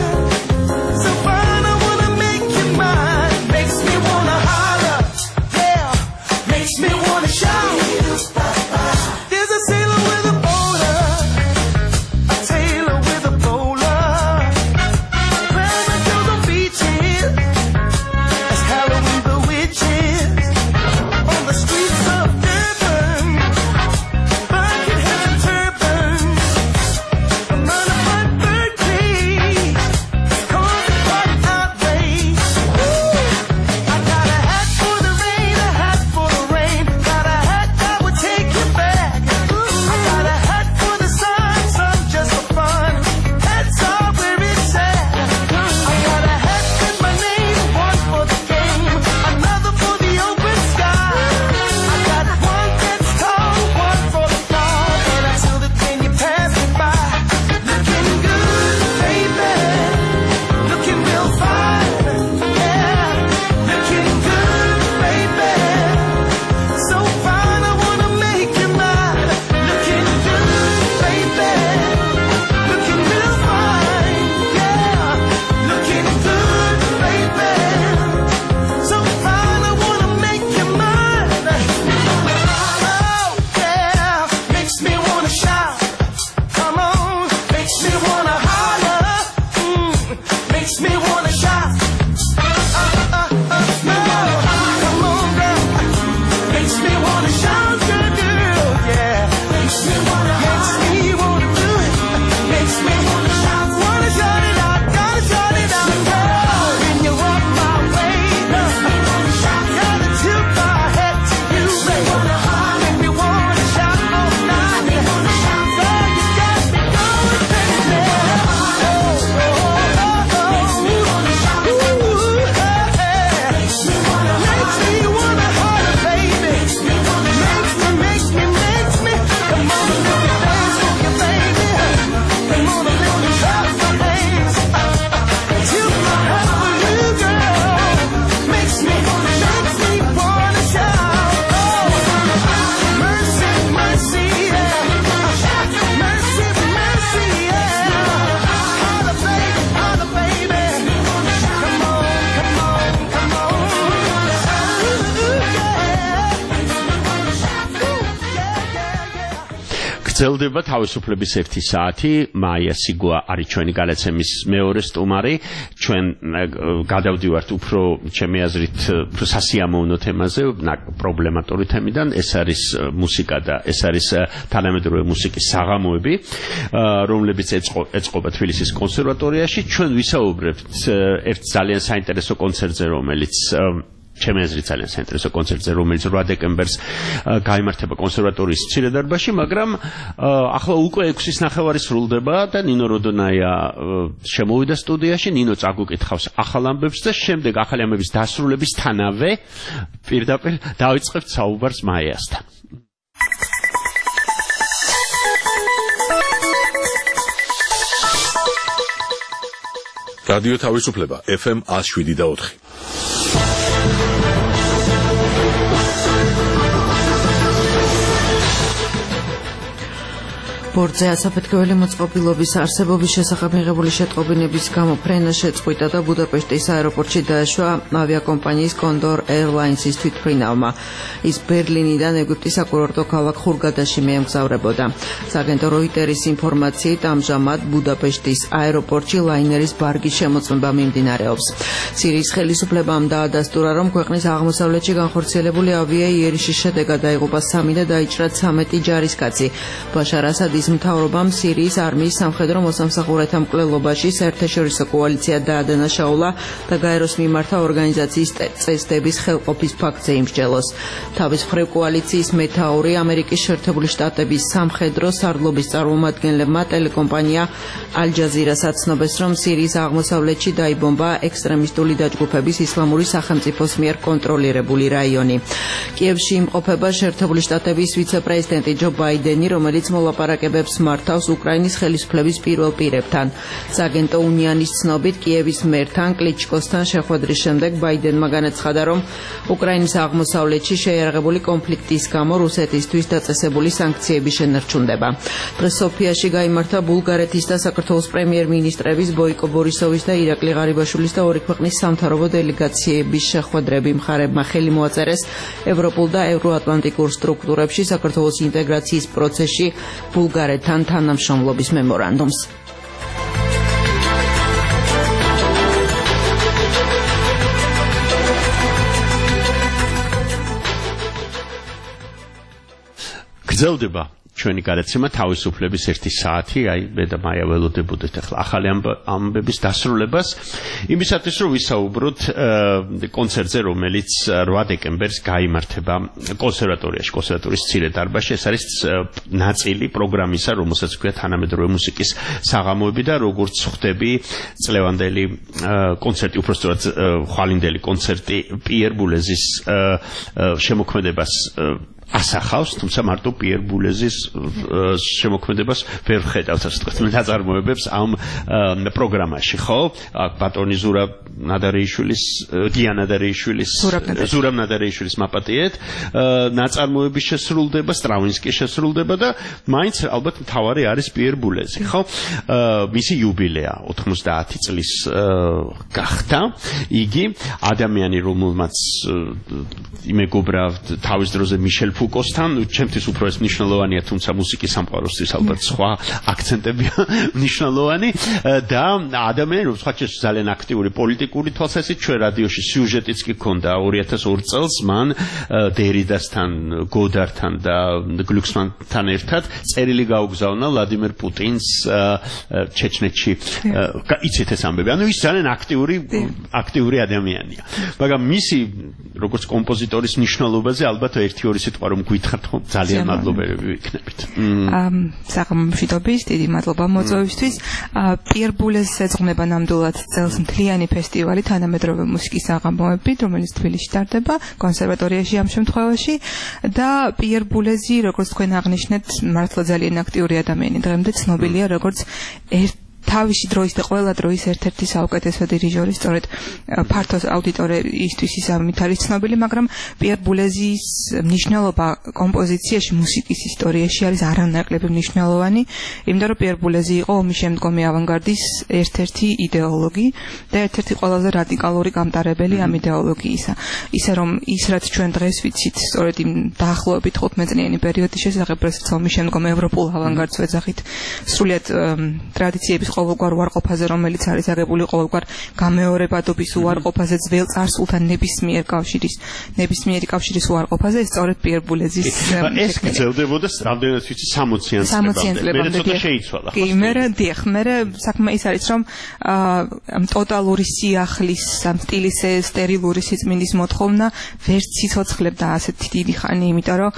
so fine I wanna make you mine. Makes me wanna holler, yeah, makes me wanna shout. There's a sailor with a bowler, a tailor with a bowler, grandma goes on beaches, as Halloween the witches, on the streets of Durban, bucket hats and turbans, I'm on a front bird cage, causing quite an outrage. I got a hat for the rain, a hat for the rain, got a hat that would take you back. I got a hat for the sun, sun just for fun. Hats are where it's at. I got a hat with my name, one for the game, another for the open sky. I got one that's tall, one for the fall, and I tilt it when you pass me by. Looking good, baby, looking real fine, yeah. Looking good, baby, so fine I wanna make you mine. Looking good, baby, looking real fine, yeah. Looking good, baby, so fine I wanna make you mine. Oh yeah, makes me wanna shout. Come on, makes me wanna holler, mm, makes me wanna shout. Uh, uh, uh, uh, no, come on, girl, makes me wanna shout, girl, girl, yeah. Makes me wanna, makes me wanna do it, makes me wanna shout, wanna shout it out, gotta shout it out, girl. When you walk my way, makes me wanna shout, gotta tilt my head to you, make me wanna holler, make me wanna shout all night, make me wanna shout, girl, you got me going, baby. Oh, oh, oh, oh, makes me wanna shout, ooh, hey, makes me wanna, makes me wanna holler, baby. Makes me wanna, makes me, makes me, makes me. Come on, let me dance for you, baby. Come on, let me clap my hands. Tilt my head for you, girl. Makes me, makes me wanna shout. Oh, mercy, mercy, yeah. Mercy, mercy, yeah. Holla, baby, holla, baby. Come on, come on, come on. Ooh, yeah. გრძელდება თავისუფლების ერთი საათი. მაია სიგვა არის ჩვენი გადაცემის მეორე სტუმარი. ჩვენ გადავდივართ უფრო ჩემი აზრით უფრო სასიამოვნო თემაზე, პრობლემატური თემიდან. ეს არის მუსიკა და ეს არის თანამედროვე მუსიკის საღამოები, რომლებიც ეწყობა თბილისის კონსერვატორიაში. ჩვენ ვისაუბრებთ ერთ ძალიან საინტერესო კონცერტზე, რომელიც ჩემი აზრით ძალიან საინტერესო კონცერტზე, რომელიც რვა დეკემბერს გაიმართება კონსერვატორიის მცირე დარბაზში, მაგრამ ახლა უკვე ექვსის ნახევარი სრულდება და ნინო როდონაია შემოვიდა სტუდიაში, ნინო წაგუკითხავს ახალ ამბებს და შემდეგ ახალი ამბების დასრულებისთანავე პირდაპირ დავიწყებთ საუბარს მაიასთან. რადიო თავისუფლება ეფ ემ one oh seven და four. ბორტზე ასაფეთქებელი მოწყობილობის არსებობის შესახებ მიღებული შეტყობინების გამო ფრენა შეწყვიტა და ბუდაპეშტის აეროპორტში დაეშვა ავიაკომპანიის Condor Airlines-ის თვითმფრინავმა. ის ბერლინიდან ეგვიპტის საკურორტო ქალაქ ხურგადაში მიემგზავრებოდა. სააგენტო როიტერის ინფორმაციით ამჟამად ბუდაპეშტის აეროპორტში ლაინერის ბარგის შემოწმება მიმდინარეობს. სირიის ხელისუფლებამ დაადასტურა, რომ ქვეყნის აღმოსავლეთში განხორციელებული ავიაიერიშის შედეგად დაიღუპა სამი და დაიჭრა ცამეტი ჯარისკაცი. ბაშარ ასადის მთავრობამ სირიის არმიის სამხედრო მოსამსახურეთა მკვლელობაში საერთაშორისო კოალიცია დაადანაშაულა და გაეროს მიმართა ორგანიზაციის წესდების ხელყოფის ფაქტზე იმსჯელოს. თავის მხრივ კოალიციის მეთაური ამერიკის შეერთებული შტატების სამხედრო სარდლობის წარმომადგენლებმა ტელეკომპანია ალ-ჯაზირას აცნობეს, რომ სირიის აღმოსავლეთში დაიბომბა ექსტრემისტული დაჯგუფების ისლამური სახელმწიფოს მიერ კონტროლირებული რაიონი. კიევში იმყოფება შეერთებული შტატების ვიცე-პრეზიდენტი ჯო ბაიდენი, რომელიც მოლაპარაკებებს მართავს უკრაინის ხელისუფლების პირველ პირებთან. სააგენტო უნიანის ცნობით, კიევის მერთან კლიჩკოსთან შეხვედრის შემდეგ ბაიდენმა განაცხადა, რომ უკრაინის აღმოსავლეთში შეიარაღებული კონფლიქტის გამო რუსეთისთვის დაწესებული სანქციები შენარჩუნდება. დღეს სოფიაში გაიმართა ბულგარეთის და საქართველოს პრემიერ-მინისტრების ბოიკო ბორისოვის და ირაკლი ღარიბაშვილის და ორი ქვეყნის სამთავრობო დელეგაციების შეხვედრები. მხარებმა ხელი მოაწერეს ევროპულ და ევროატლანტიკურ სტრუქტურებში საქართველოს ინტეგრაციის პროცესში ბულგარეთთან თანამშრომლობის მემორანდუმს. გრძელდება ჩვენი გადაცემა თავისუფლების ერთი საათი, აი მე და მაია ველოდებოდეთ ახლა ახალი ამბების დასრულებას, იმისათვის რომ ვისაუბროთ კონცერტზე, რომელიც რვა დეკემბერს გაიმართება კონსერვატორიაში, კონსერვატორიის მცირე დარბაზში. ეს არის ნაწილი პროგრამისა, რომელსაც ქვია თანამედროვე მუსიკის საღამოები და როგორც ხვდები, წლევანდელი კონცერტი, უпростоრად ხვალინდელი კონცერტი პიერ ბულეზის შემოქმედებას ასახავს, თუმცა მარტო პიერ ბულეზის შემოქმედებას ვერ ხედავთ, ასე ვთქვათ, ნაწარმოებებს ამ პროგრამაში, ხო? ბატონი ზურაბ ნადარეიშვილის, გია ნადარეიშვილის, ზურაბ ნადარეიშვილის მაპატიეთ, ნაწარმოების შესრულდება, სტრავინსკის შესრულდება და მაინც ალბათ მთავარი არის პიერ ბულეზი, ხო? მისი იუბილეა ოთხმოცდაათი წლის გახდა. იგი ადამიანი, რომელმაც იმეგობრა თავის დროზე მიშელ ფუკოსთან, ჩემთვის უფრო ეს მნიშვნელოვანია, თუმცა მუსიკის სამყაროსთვის ალბათ სხვა აქცენტებია მნიშვნელოვანი და ადამიანი, რომ სხვა ჩეს ძალიან აქტიური პოლიტიკური თვალსაზრისით, ჩვენ რადიოში სიუჟეტიც კი ქონდა ორი ათას ორი წელს მან დერიდასთან, გოდართან და გლუქსმანთან ერთად წერილი გაუგზავნა ვლადიმერ პუტინს ჩეჩნეთში. იცით ეს ამბები. ანუ ის ძალიან აქტიური აქტიური ადამიანია. მაგრამ მისი როგორც კომპოზიტორის მნიშვნელობაზე ალბათ ერთი ორი სიტყვა რომ გითხრათ, ხო, ძალიან მადლობელები ვიქნებით. საღამომშვიდობის, დიდი მადლობა მოწვევისთვის. პიერ ბულეზს ეძღვნება ნამდვილად წელს მთლიანი ფესტივალი თანამედროვე მუსიკის საღამოები, რომელიც თბილისში ტარდება კონსერვატორიაში ამ შემთხვევაში და პიერ ბულეზი, როგორც თქვენ აღნიშნეთ, მართლა ძალიან აქტიური ადამიანი, დღემდე ცნობილია როგორც ერთ თავისი დროის და ყველა დროის ერთ-ერთი საუკეთესო დირიჟორი, სწორედ ფართო აუდიტორიისთვის ის ამით არის ცნობილი, მაგრამ პიერ ბულეზის მნიშვნელობა კომპოზიციაში, მუსიკის ისტორიაში არის არანაკლები მნიშვნელოვანი, იმიტომ რომ პიერ ბულეზი იყო ომის შემდგომი ავანგარდის ერთ-ერთი იდეოლოგი და ერთ-ერთი ყველაზე რადიკალური გამტარებელი ამ იდეოლოგიისა. ისე რომ ის რაც ჩვენ დღეს ვიცით, სწორედ იმ დაახლოებით თხუთმეტწლიანი პერიოდის შესახებ, რასაც ომის შემდგომ ევროპულ ავანგარდს ვეძახით, სრულიად ტრადიციების ყოველგვარ უარყოფაზე, რომელიც არის აგებული ყოველგვარ გამეორებადობის უარყოფაზე, ძველ წარსულთან ნებისმიერ კავშირის, ნებისმიერი კავშირის უარყოფაზე, ეს სწორედ პიერ ბულეზის ეს გრძელდებოდა რამდენად ვიცი სამოციან წლებამდე. მე ცოტა შეიცვალა. კი, მე დიახ, მე საქმე ის არის, რომ ამ ტოტალური სიახლის, ამ სტილის სტერილური სიწმინდის მოთხოვნა ვერ ციცოცხლებდა ასეთი დიდი ხანი, იმიტომ რომ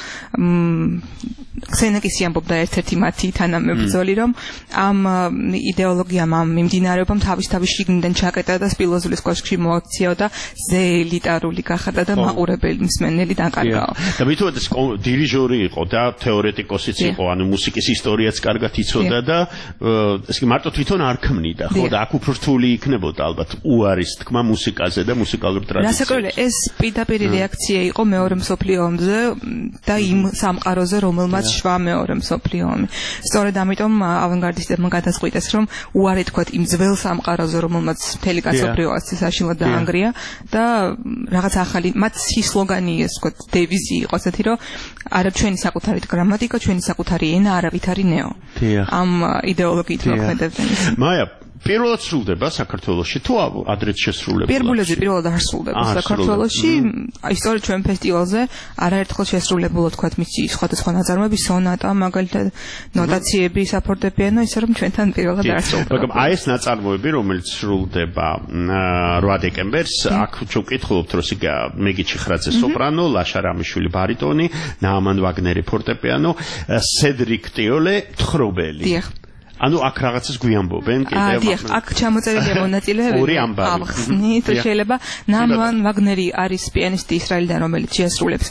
ქსენაკისი ამბობდა ერთ-ერთი მათი თანამებრძოლი, რომ ამ იდეოლოგიამ, ამ მიმდინარეობამ თავის-თავის შიგნიდან ჩაკეტა და სპილოზულის კოშკში მოაქციო და ზე ელიტარული გახადა და მაყურებელი მსმენელი დაკარგაო. და მithומეთ ეს დირიჟორი იყო და თეორეტიკოსიც იყო, ანუ მუსიკის ისტორიაც კარგად იცოდა და ეს კი მარტო თვითონ არ ქმნიდა, ხო და აქ უფრო რთული იქნებოდა ალბათ უარის თქმა მუსიკაზე და მუსიკალურ ტრადიციაზე. რასაკვირველია, ეს პირდაპირ რეაქცია იყო მეორე მსოფლიო ომზე და იმ სამყაროზე, რომელმაც შვა მეორე მსოფლიო ომი. სწორედ ამიტომ ავანგარდისტებმა გადაწყვიტეს, რომ უარი თქვათ იმ ძველ სამყაროზე, რომელმაც მთელი კაცობრიობა საშინლად დაანგრია და რაღაც ახალი მათ სლოგანი ეს თქვათ დევიზი იყო ასეთი, რომ არა ჩვენი საკუთარი გრამატიკა, ჩვენი საკუთარი ენა, არავითარი ნეო. ამ იდეოლოგიით მოქმედებდნენ. მაია პირველად სრულდება საქართველოში თუ ადრეც შესრულებულა? პიერ ბულეზი პირველად არ სრულდება საქართველოში. აი სწორედ ჩვენ ფესტივალზე არაერთხელ შესრულებულა თქვათ მისი სხვადასხვა ნაწარმოები, სონატა, მაგალითად ნოტაციები საფორტეპიანო, ისე რომ ჩვენთან პირველად არ სრულდება. მაგრამ აი ეს ნაწარმოები, რომელიც სრულდება რვა დეკემბერს, აქ ჩვენ ვკითხულობთ, რომ სიგა მეგი ჩიხრაძე სოპრანო, ლაშა რამიშვილი ბარიტონი, ნაამან ვაგნერი ფორტეპიანო, სედრიკ ტიოლე თხრობელი. დიახ. ანუ აქ რაღაცას გვიამბობენ კიდევ. დიახ, აქ ჩამოწერილია მონაწილეები. ავხსნით, შეიძლება ნაამან ვაგნერი არის პიანისტი ისრაელიდან, რომელიც შეასრულებს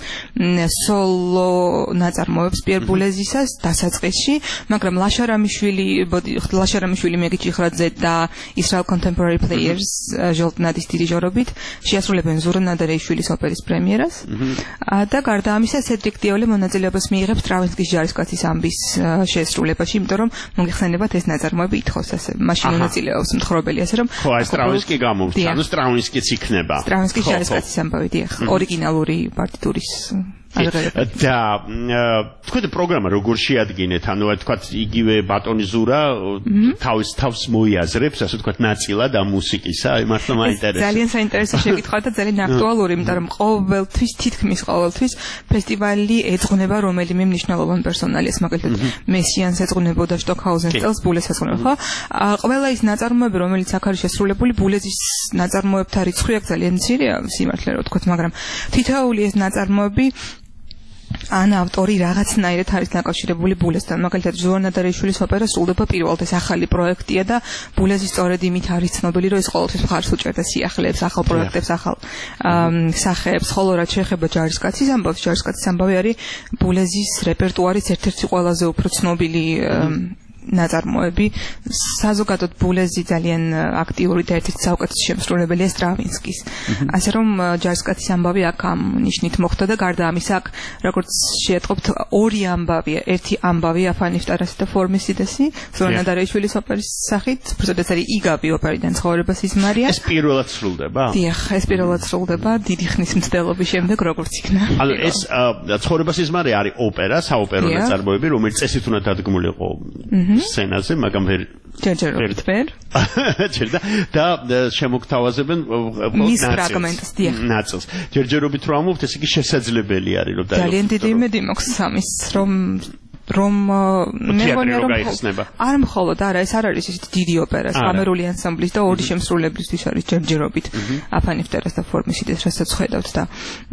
სოლო ნაწარმოებს პიერ ბულეზისას დასაწყისში, მაგრამ ლაშა რამიშვილი, ლაშა რამიშვილი მეგი ჩიხრაძე და Israel Contemporary Players ჟოლტნადის დირიჟორობით შეასრულებენ ზურა ნადარეიშვილის ოპერის პრემიერას. და გარდა ამისა, სედრიკ ტიოლე მონაწილეობას მიიღებს სტრავინსკის ჯარისკაცის ამბის შესრულებაში, იმიტომ რომ მოგეხსენებათ ეს ნაწარმოები ითხოვს ასე მაშინ მონაწილეობს მთხრობელი ასე რომ ხო აი სტრავინსკი გამოვიდა ანუ სტრავინსკიც იქნება სტრავინსკის ჯარისკაცის ამბავი დიახ ორიგინალური პარტიტურის და თქვენ პროგრამა როგორ შეადგინეთ ანუ თქვა იგივე ბატონი ზურა თავის თავს მოიაზრებს ასე თქვა ნაწილად ამ მუსიკისა აი მართლა მაინტერესებს ძალიან საინტერესო შეკითხვა და ძალიან აქტუალური იმიტომ რომ ყოველთვის თითქმის ყოველთვის ფესტივალი ეძღვნება რომელიმე მნიშვნელოვან პერსონალიას მაგალითად მესიანს ეძღვნებოდა შტოკჰაუზენს წელს ბულეს ეძღვნება ხო ყველა ის ნაწარმოები რომელიც აქ არის შესრულებული ბულეზის ნაწარმოებთა რიცხვი აქ ძალიან მცირეა სიმართლე რომ ვთქვათ მაგრამ თითოეული ეს ნაწარმოები ან ავტორი რაღაცნაირად არის დაკავშირებული ბულესთან. მაგალითად, ზურა ნადარეიშვილის ოპერა სრულდება პირველად ეს ახალი პროექტია და ბულეზი სწორედ იმით არის ცნობილი, რომ ეს ყოველთვის მხარს უჭერდა სიახლეებს, ახალ პროექტებს, ახალ სახეებს, ხოლო რაც შეეხება ჯარისკაცის ამბავს, ჯარისკაცის ამბავი არის ბულეზის რეპერტუარის ერთ-ერთი ყველაზე უფრო ცნობილი ნაწარმოები. საზოგადოდ ბულეზი ძალიან აქტიური და ერთ-ერთი საუკეთესო შემსრულებელია სტრავინსკის. ასე რომ ჯარისკაცის ამბავი აქ ამ ნიშნით მოხდა და გარდა ამისა აქ როგორც შეეტყობთ ორი ამბავია. ერთი ამბავი აფანif ტარასი და ფორმისიდესი, ზურა ნადარეიშვილის ოპერის სახით, უბრალოდ არის იგავი ოპერიდან ცხოვრება სიზმარია. ეს პირველად სრულდება? დიახ, ეს პირველად სრულდება დიდი ხნის მცდელობის შემდეგ როგორც იქნა. ანუ ეს ცხოვრება სიზმარია არის ოპერა, საოპერო ნაწარმოები, რომელიც წესით უნდა დადგმულიყო სცენაზე, მაგრამ ვერ ჯერჯერობით ვერ. ჯერდა და შემოგთავაზებენ მის ფრაგმენტს, დიახ. ნაწილს. ჯერჯერობით რომ ამოვთ, ეს იგი შესაძლებელი არის, რომ დაიღოთ. ძალიან დიდი იმედი მაქვს სამის, რომ რომ მე მგონია რომ არ მხოლოდ არა ეს არ არის ის დიდი ოპერა კამერული ანსამბლის და ორი შემსრულებლისთვის არის ჯერჯერობით აფანif ტერას და ფორმისიდეს რასაც ხედავთ და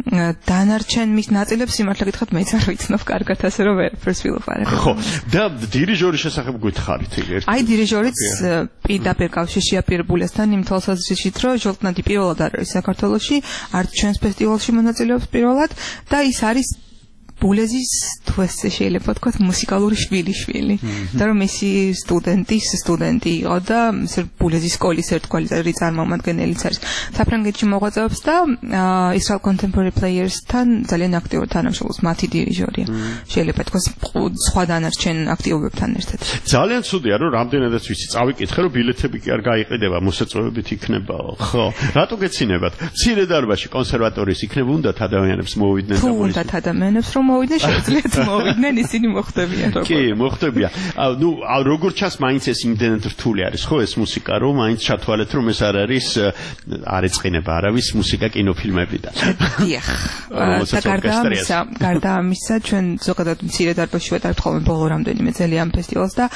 დანარჩენ მის ნაწილებს სიმართლე გითხრათ მეც არ ვიცნობ კარგად ასე რომ ვერაფერს ვილაპარაკებ ხო და დირიჟორის შესახებ გითხარით ეგ აი დირიჟორიც პირდაპირ კავშირშია პიერ ბულესთან იმ თვალსაზრისით რომ ჟოლტნადი პირველად არის საქართველოში არც ჩვენს ფესტივალში მონაწილეობს პირველად და ის არის ბულეზის თუ ესე შეიძლება თქვა მუსიკალური შვილიშვილი და რომ ისი სტუდენტის სტუდენტი იყო და ბულეზის სკოლის ერთგვარი წარმომადგენელიც არის საფრანგეთში მოღვაწეობს და Israel Contemporary Players-თან ძალიან აქტიურ თანამშრომლობს მათი დირიჟორია შეიძლება თქვა სხვა დანარჩენ აქტიობებთან ერთად ძალიან ცუდია რომ რამდენადაც ვიცი წავიკითხე რომ ბილეთები კი არ გაიყიდება მოსაწვევებით იქნებაო ხო რატო გეცინებათ მცირე დარბაზში კონსერვატორიის იქნება უნდათ ადამიანებს მოვიდნენ და უნდათ ადამიანებს რომ მოვიდნენ, შეუძლიათ მოვიდნენ, ისინი მოხდებიან როგორ. კი, მოხდებიან. ნუ როგორც ჩანს, მაინც ეს იმდენად რთული არის, ხო, ეს მუსიკა, რომ მაინც ჩათვალეთ, რომ ეს არ არის არ ეწყინება არავის მუსიკა კინოფილმებიდან. დიახ. და გარდა ამისა, გარდა ამისა, ჩვენ ზოგადად მცირე დარბაზში ვეტარებთ ხოლმე ბოლო რამდენიმე წელი ამ ფესტივალს და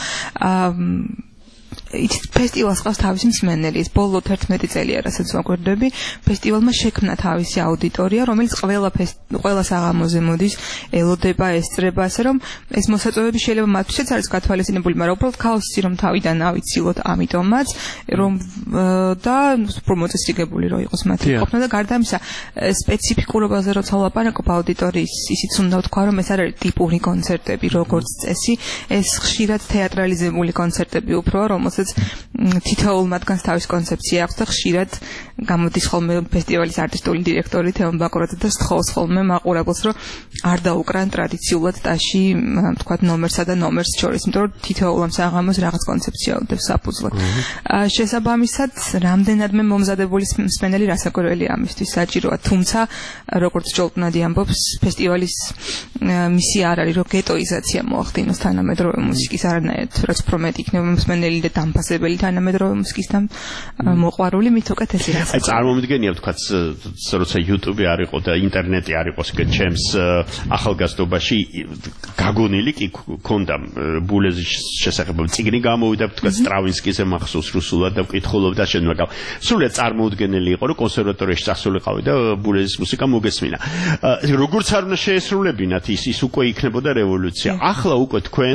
ის ფესტივალს ყავს თავისი მსმენელი. ის ბოლო თერთმეტი წელია, რასაც ვაკვირდები. ფესტივალმა შექმნა თავისი აუდიტორია, რომელიც ყველა ყველა საღამოზე მოდის, ელოდება, ესწრება, ასე რომ ეს მოსაწვევები შეიძლება მათთვისაც არის გათვალისწინებული, მაგრამ უბრალოდ ქაოსი რომ თავიდან ავიცილოთ, ამიტომაც რომ და უფრო მოწესრიგებული რო იყოს მათი ყოფნა და გარდა ამისა სპეციფიკურობაზე როცა ვლაპარაკობ აუდიტორიის, ისიც უნდა ვთქვა, რომ ეს არ არის ტიპური კონცერტები, როგორც წესი, ეს ხშირად თეატრალიზებული კონცერტები უფრო, რომელსაც თითოეულ მათგანს თავის კონცეფცია აქვს და ხშირად გამოდის ხოლმე ფესტივალის არტისტული დირექტორი თემ ბაკურაძე და სთხოვს ხოლმე მაყურებელს, რომ არ დაუკრან ტრადიციულად ტაში, თქვათ, ნომერსა და ნომერს შორის, იმიტომ რომ თითოეულ ამ საღამოს რაღაც კონცეფცია უდევს საფუძვლად. შესაბამისად, რამდენადმე მომზადებული მსმენელი რასაკვირველია ამისთვის საჭიროა, თუმცა როგორც ჯოლტნადი ამბობს, ფესტივალის მისია არ არის, რომ გეტოიზაცია მოახდინოს თანამედროვე მუსიკის, არანაირად, რაც უფრო მეტი იქნება მსმენელი და დამფასებელი თანამედროვე მუსიკისთან მოყვარული, მით უკეთესი რასაც. აი წარმომიდგენია, თქვათ, როცა YouTube არ იყო და ინტერნეტი არ იყოს, ეგ ჩემს ახალგაზრდობაში გაგონილი კი ქონდა ბულეზის შესახებ წიგნი გამოვიდა, თქვათ, სტრავინსკიზე მახსოვს რუსულად და ვკითხულობდა შენ, მაგრამ სრულიად წარმოუდგენელი იყო, რომ კონსერვატორიაში წასულიყავი და ბულეზის მუსიკა მოგესმინა. როგორც არ უნდა შეესრულებინათ ის ის უკვე იქნებოდა რევოლუცია. ახლა უკვე თქვენ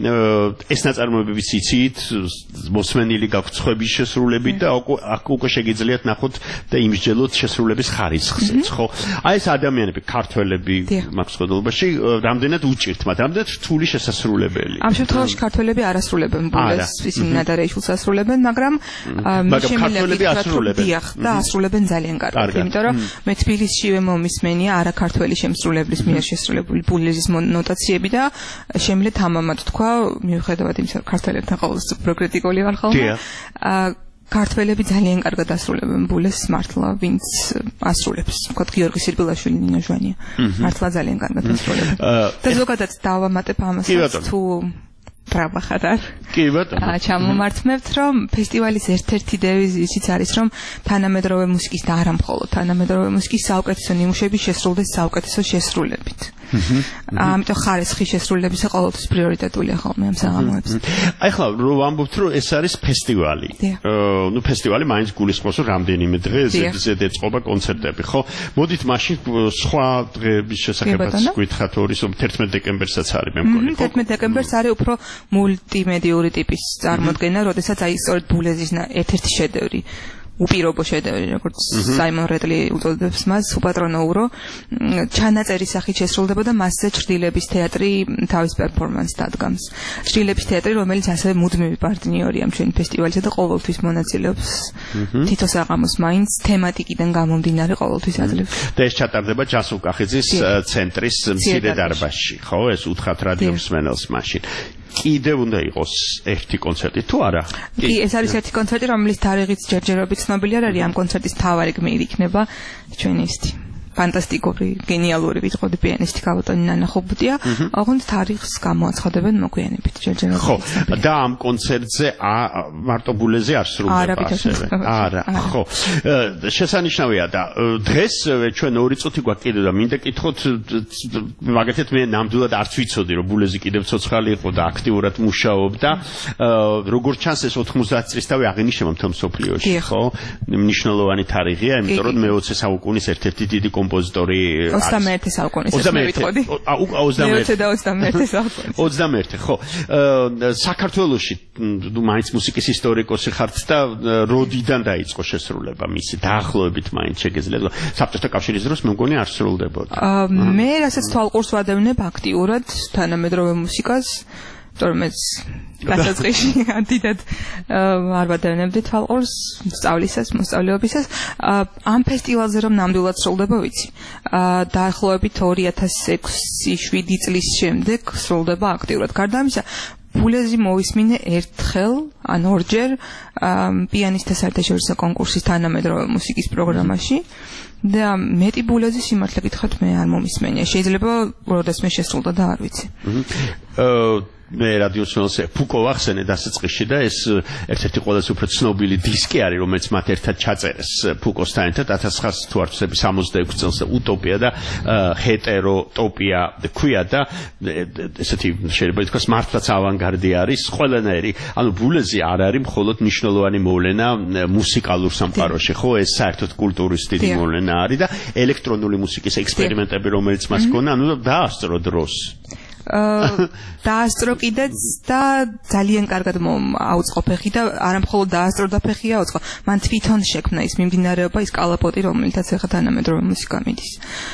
ეს ნაწარმოებებიც იცით, მოსმენილი გაქვთ სხვების შესრულებით და აქ უკვე შეგიძლიათ ნახოთ და იმსჯელოთ შესრულების ხარისხზეც, ხო? აი ეს ადამიანები, ქართველები მაქვს ხოდობაში, რამდენად უჭირთ მათ, რამდენად რთული შესასრულებელი. ამ შემთხვევაში ქართველები არ ასრულებენ ბულეს, ისინი ნადარეიშვილს ასრულებენ, მაგრამ ქართველები ასრულებენ. დიახ, და ასრულებენ ძალიან კარგად, იმიტომ რომ მე თბილისშივე მომისმენია არაქართველი შემსრულებლის მიერ შესრულებული ბულეზის ნოტაციები და შემიძლია თამამად თქვა, მიუხედავად იმისა, რომ ქართველებთან ყოველთვის პროკრიტიკული ვარ ხოლმე. ქართველები ძალიან კარგად ასრულებენ ბულეს, მართლა ვინც ასრულებს, ვთქვათ, გიორგი სირბილაშვილი, ნინო ჟვანია. მართლა ძალიან კარგად ასრულებენ. და ზოგადად დავამატებ ამასაც თუ ბრავა ხარ. კი ბატონო. ჩამომართმევთ, რომ ფესტივალის ერთ-ერთი დევიზი ისიც არის, რომ თანამედროვე მუსიკის და არა მხოლოდ თანამედროვე მუსიკის საუკეთესო ნიმუშები შესრულდეს საუკეთესო შესრულებით. ამიტომ ხარისხის შესრულებისა ყოველთვის პრიორიტეტულია ხოლმე ამ საღამოებს. აი ხლა რომ ვამბობთ, რომ ეს არის ფესტივალი. ნუ ფესტივალი მაინც გულისხმობს, რომ რამდენიმე დღე ზედ ეწყობა კონცერტები, ხო? მოდით მაშინ სხვა დღეების შესახებაც გითხრათ, ორი თერთმეტ დეკემბერსაც არის მე მგონი, ხო? თერთმეტ დეკემბერს არის უფრო მულტიმედიური ტიპის წარმოდგენა, როდესაც აი სწორედ ბულეზის ერთ-ერთი შედევრი უპირობო შედევრი, როგორც საიმონ რეტლი უწოდებს მას, უპატრონო ურო, ჩანაწერის სახით შესრულდება და მასზე ჩრდილების თეატრი თავის პერფორმანსს დადგამს. ჩრდილების თეატრი, რომელიც ასევე მუდმივი პარტნიორია ჩვენი ფესტივალისა და ყოველთვის მონაწილეობს თითო საღამოს მაინც თემატიკიდან გამომდინარე ყოველთვის აძლევს. და ეს ჩატარდება ჯასულ კახიძის ცენტრის მცირე დარბაზში, ხო? ეს უთხრათ რადიო მსმენელს მაშინ. კიდევ უნდა იყოს ერთი კონცერტი თუ არა? კი, ეს არის ერთი კონცერტი, რომელიც თარიღით ჯერჯერობით ცნობილი არ არის, ამ კონცერტის მთავარი გმირი იქნება ჩვენი ისეთი ფანტასტიკური, გენიალური ვიტყოდი პიანისტი გალოტონი ნანა ხობუტია, ოღონდ თარიღს გამოაცხადებენ მოგვიანებით ჯერჯერობით. ხო, და ამ კონცერტზე მარტო ბულეზე არ სრულდება ასევე. არა, ხო. შესანიშნავია და დღეს ჩვენ ორი წუთი გვაქვს კიდევ და მინდა კითხოთ, მაგათაც მე ნამდვილად არც ვიცოდი, რომ ბულეზი კიდევ ცოცხალი იყო და აქტიურად მუშაობდა. როგორც ჩანს, ეს ოთხმოცდაათი წლისთავი აღინიშნება მთელ მსოფლიოში, ხო? მნიშვნელოვანი თარიღია, იმიტომ რომ მეოცე საუკუნის ერთ-ერთი დიდი კომპოზიტორი ოცდამეერთე საუკუნის ეს მე ვიტყოდი. ოცდამეერთე და ოცდამეერთე საუკუნის. ოცდამეერთე, ხო. საქართველოში მაინც მუსიკის ისტორიკოსი ხართ და როდიდან დაიწყო შესრულება მისი? დაახლოებით მაინც შეგეძლოთ. საბჭოთა კავშირის დროს მე მგონი არ სრულდებოდა. მე რასაც თვალყურს ვადევნებ აქტიურად თანამედროვე მუსიკას, თორმეტ გასაწყისში დიდად არ ვადევნებდი თვალყურს სწავლისას, მოსწავლეობისას. ამ ფესტივალზე რომ ნამდვილად სრულდება, ვიცი. დაახლოებით ორი ათას ექვსი შვიდი წლის შემდეგ სრულდება აქტიურად. გარდა ამისა, ბულეზი მოისმინე ერთხელ ან ორჯერ პიანისტთა საერთაშორისო კონკურსის თანამედროვე მუსიკის პროგრამაში და მეტი ბულეზი სიმართლე გითხრათ მე არ მომისმენია. შეიძლება როდესმე შესრულდა და არ ვიცი. მე რადიო ცნელზე ფუკო ვახსენე დასაწყისში და ეს ერთ-ერთი ყველაზე უფრო ცნობილი დისკი არის, რომელიც მათ ერთად ჩაწერეს ფუკოსთან ერთად ათას ცხრაასი თუ არ ვცდები სამოცდაექვსი წელს უტოპია და ჰეტეროტოპია ქვია და ესეთი შეიძლება ითქვას მართლაც ავანგარდი არის ყველანაირი. ანუ ბულეზი არ არის მხოლოდ მნიშვნელოვანი მოვლენა მუსიკალურ სამყაროში, ხო, ეს საერთოდ კულტურის დიდი მოვლენა არის და ელექტრონული მუსიკის ექსპერიმენტები რომელიც მას ჰქონდა, ანუ დაასწრო დროს. დაასწრო კიდეც და ძალიან კარგად აუწყო ფეხი და არა მხოლოდ დაასწრო და ფეხი აუწყო, მან თვითონ შექმნა ის მიმდინარეობა, ის კალაპოტი, რომელთაც ახლა თანამედროვე მუსიკა მიდის.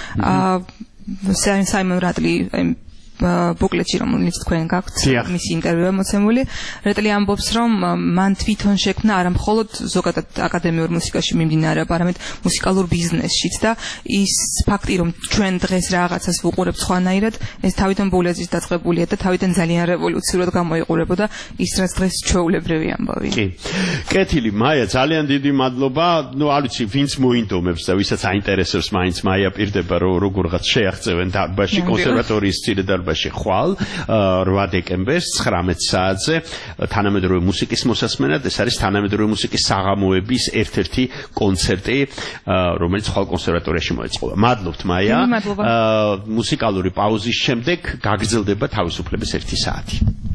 აა საიმონ რატლი ბუკლეტში რომელიც თქვენ გაქვთ მისი ინტერვიუა მოცემული, რეტლი ამბობს რომ მან თვითონ შექმნა არა მხოლოდ ზოგადად აკადემიურ მუსიკაში მიმდინარეობა, არამედ მუსიკალურ ბიზნესშიც და ის ფაქტი რომ ჩვენ დღეს რაღაცას ვუყურებთ სხვანაირად, ეს თავიდან ბულეზის დაწყებულია და თავიდან ძალიან რევოლუციურად გამოიყურებოდა ის რაც დღეს ჩვეულებრივი ამბავია. კი. კეთილი მაია, ძალიან დიდი მადლობა. ნუ არ ვიცი ვინც მოინდომებს და ვისაც აინტერესებს მაინც მაია პირდება რომ როგორღაც შეაღწევენ დარბაზში კონსერვატორიის წინა დარბაზში ხვალ რვა დეკემბერს ცხრამეტ საათზე თანამედროვე მუსიკის მოსასმენად. ეს არის თანამედროვე მუსიკის საღამოების ერთ-ერთი კონცერტი, რომელიც ხვალ კონსერვატორიაში მოეწყობა. მადლობთ მაია. მუსიკალური პაუზის შემდეგ გაგრძელდება თავისუფლების ერთი საათი.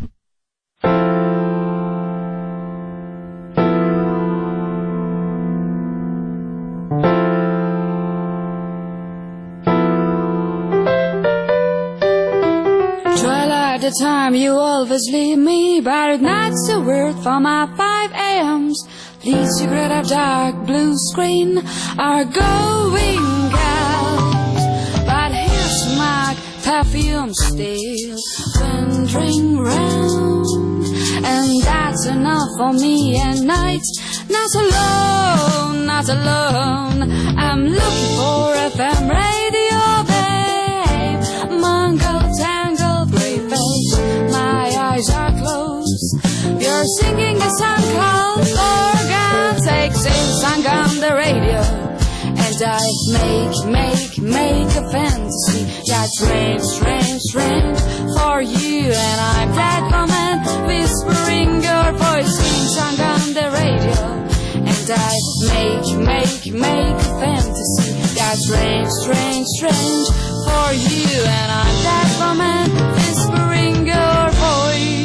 The time you always leave me, but at night's a word for my five a.m.s. Please secret of dark blue screen are going out, but here's my perfume still wandering round, and that's enough for me at night. Not alone, not alone. I'm looking for F M radio, babe. Mongol tangle. My eyes are closed. You're singing a song called For God's Sake, sing song on the radio. And I make, make, make a fantasy that's strange, strange, strange for you. And I'm that woman whispering your voice, sing song on the radio. And I make, make, make a fantasy that's strange, strange, strange for you. And I'm that woman whispering your voice.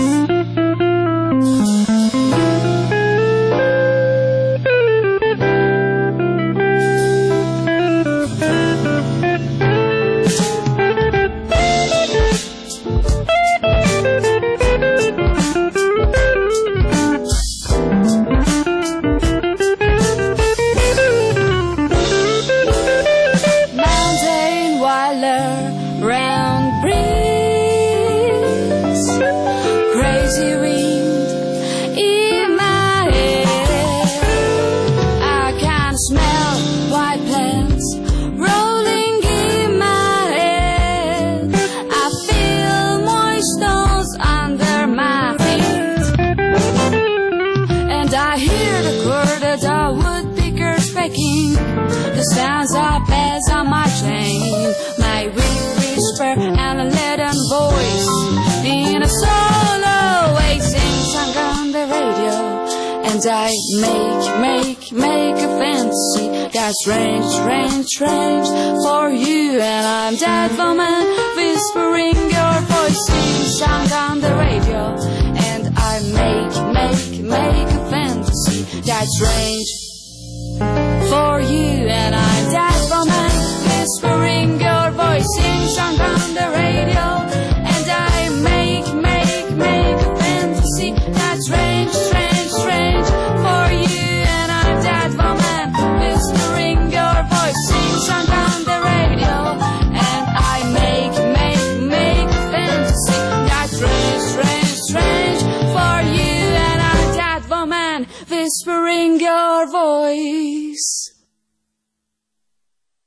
The sounds of bells on my chain, my weak whisper and a leaden voice in a solo way sing song on the radio. And I make, make, make a fantasy that's strange, strange, strange for you. And I'm that woman whispering your voice sing song on the radio. And I make, make, make a fantasy that's strange for you. And I'm that woman whispering your voice sing song on the radio. And I make, make, make a fantasy that's strange, strange, strange for you. And I'm that woman whispering your voice sing song on the radio. And I make, make, make a fantasy that's strange, strange, strange for you. And I'm that woman whispering your voice.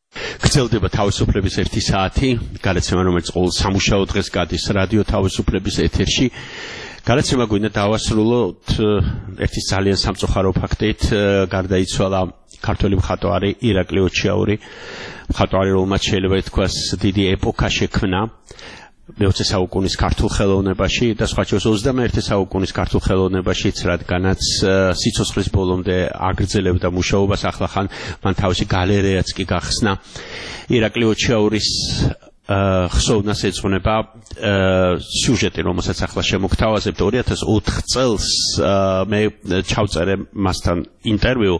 გრძელდება თავისუფლების ერთი საათი, გადაცემა რომელიც ყოველ სამუშაო დღეს გადის რადიო თავისუფლების ეთერში. გადაცემა გვინდა დავასრულოთ ერთი ძალიან სამწუხარო ფაქტით, გარდაიცვალა ქართველი მხატვარი ირაკლი ოჩიაური, მხატვარი, რომელმაც შეიძლება ითქვას დიდი ეპოქა შექმნა მეოცე საუკუნის ქართულ ხელოვნებაში და სხვა შორის ოცდამეერთე საუკუნის ქართულ ხელოვნებაშიც, რადგანაც სიცოცხლის ბოლომდე აგრძელებდა მუშაობას, ახლა ხან მან თავისი გალერეაც კი გახსნა. ირაკლი ოჩიაურის ხსოვნას ეძღვნება სიუჟეტი, რომელსაც ახლა შემოგთავაზებთ. ორი ათას ოთხ წელს მე ჩავწერე მასთან ინტერვიუ.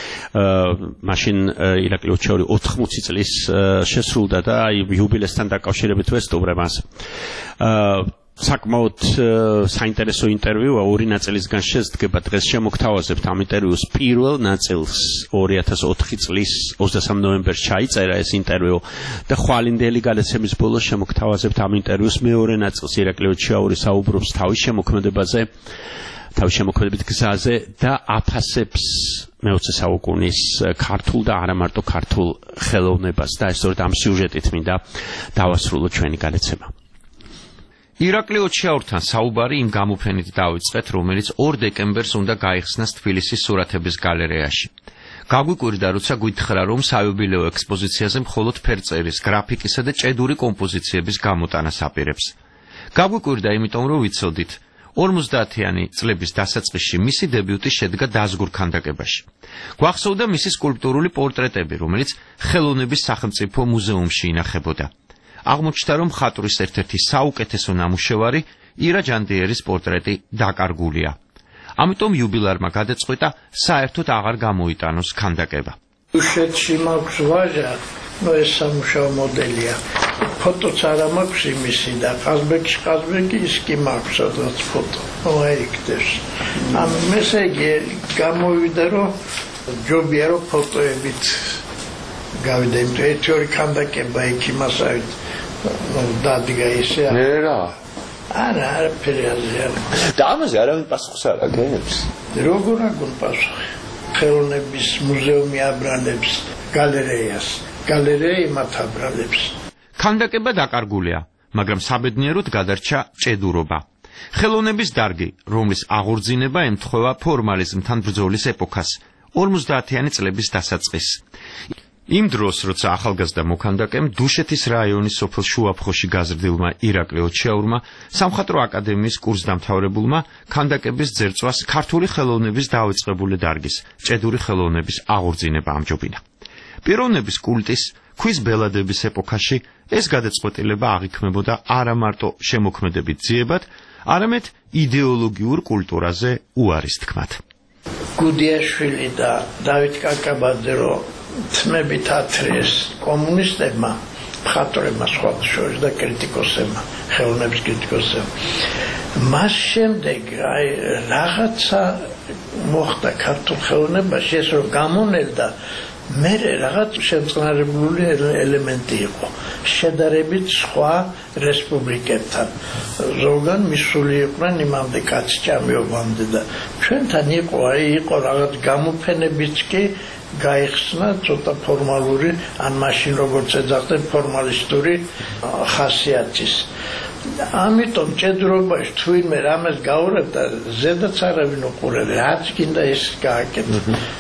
მაშინ ირაკლი ოჩიაური ოთხმოცი წლის შესრულდა და იუბილესთან დაკავშირებით ვესტუმრე მას. საკმაოდ საინტერესო ინტერვიუა, ორი ნაწილისგან შედგება. დღეს შემოგთავაზებთ ამ ინტერვიუს პირველ ნაწილს. ორი ათას ოთხი წლის ოცდასამ ნოემბერს ჩაიწერა ეს ინტერვიუ და ხვალინდელი გადაცემის ბოლოს შემოგთავაზებთ ამ ინტერვიუს მეორე ნაწილს. ირაკლი ოჩიაური საუბრობს თავის შემოქმედებაზე, თავის შემოქმედებით გზაზე და აფასებს მეოცე საუკუნის ქართულ და არა მარტო ქართულ ხელოვნებას და სწორედ ამ სიუჟეტით მინდა დავასრულოთ ჩვენი გადაცემა. ირაკლი ოჩიაურთან საუბარი იმ გამოფენით დავიწყეთ, რომელიც ორ დეკემბერს უნდა გაიხსნას თბილისის სურათების გალერეაში. გაგვიკვირდა, როცა გვითხრა, რომ საიუბილეო ექსპოზიციაზე მხოლოდ ფერწერის, გრაფიკისა და ჭედური კომპოზიციების გამოტანას აპირებს. გაგვიკვირდა, იმიტომ რომ ვიცოდით, ორმოცდაათიანი წლების დასაწყისში მისი დებიუტი შედგა დაზგურ ქანდაკებაში. გვახსოვდა მისი სკულპტურული პორტრეტები, რომელიც ხელოვნების სახელმწიფო მუზეუმში ინახებოდა. აღმოჩნდა, რომ მხატვრის ერთ-ერთი საუკეთესო ნამუშევარი ირა ჯანდიერის პორტრეტი დაკარგულია. ამიტომ იუბილარმა გადაწყვიტა საერთოდ აღარ გამოიტანოს ქანდაკება. უშეთში მაქვს ვაჟა, ნუ ეს სამუშაო მოდელია. ფოტოც არა მაქვს იმისი და ყაზბეგში ყაზბეგი ის კი მაქვს სადღაც ფოტო. მოაიქცევს. ამ მესეგი გამოვიდა, რომ ჯობია რომ ფოტოებით გავიდა იმ თეორიულ ქანდაკება იქ იმასავით. დადგა ისე. ნერა. არა, არა პერიოდია. და ამაზე არავინ პასუხს არ აგებს. როგორ აგონ პასუხი? ხელოვნების მუზეუმი აბრალებს გალერეას. გალერეა იმათ აბრალებს. ქანდაკება დაკარგულია, მაგრამ საბედნიეროდ გადარჩა ჭედურობა. ხელოვნების დარგი, რომლის აღორძინება ემთხვევა ფორმალიზმთან ბრძოლის ეპოქას, ორმოცდაათიანი წლების დასაწყისს. იმ დროს, როცა ახალგაზრდა მოქანდაკემ დუშეთის რაიონის სოფელ შუაფხოში გაზრდილმა ირაკლი ოჩიაურმა, სამხატვრო აკადემიის კურსდამთავრებულმა ქანდაკების ძერწვას ქართული ხელოვნების დავიწყებული დარგის, ჭედური ხელოვნების აღორძინება ამჯობინა. პიროვნების კულტის, ქვის ბელადების ეპოქაში ეს გადაწყვეტილება აღიქმებოდა არა მარტო შემოქმედებით ძიებად, არამედ იდეოლოგიურ კულტურაზე უარის თქმად. გუდიაშვილი და დავით კაკაბაძე რო თმებით ათრიეს კომუნისტებმა, მხატვრებმა სხვა შორის და კრიტიკოსებმა, ხელოვნების კრიტიკოსებმა. მას შემდეგ აი რაღაცა მოხდა ქართულ ხელოვნებაში, ეს რომ გამონელდა მე რაღაც შემწყნარებლული ელემენტი იყო შედარებით სხვა რესპუბლიკებთან. ზოგან მისული იყვნენ იმამდე კაცჭამიობამდე და ჩვენთან იყო აი იყო რაღაც გამოფენებიც კი გაიხსნა ცოტა ფორმალური, ან მაშინ როგორც ეძახდნენ ფორმალისტური ხასიათის. ამიტომ ჭედურობაში თუ ვინმე რამეს გაურევდა, ზედაც არავინ უყურებდა, რაც გინდა ეს გააკეთა.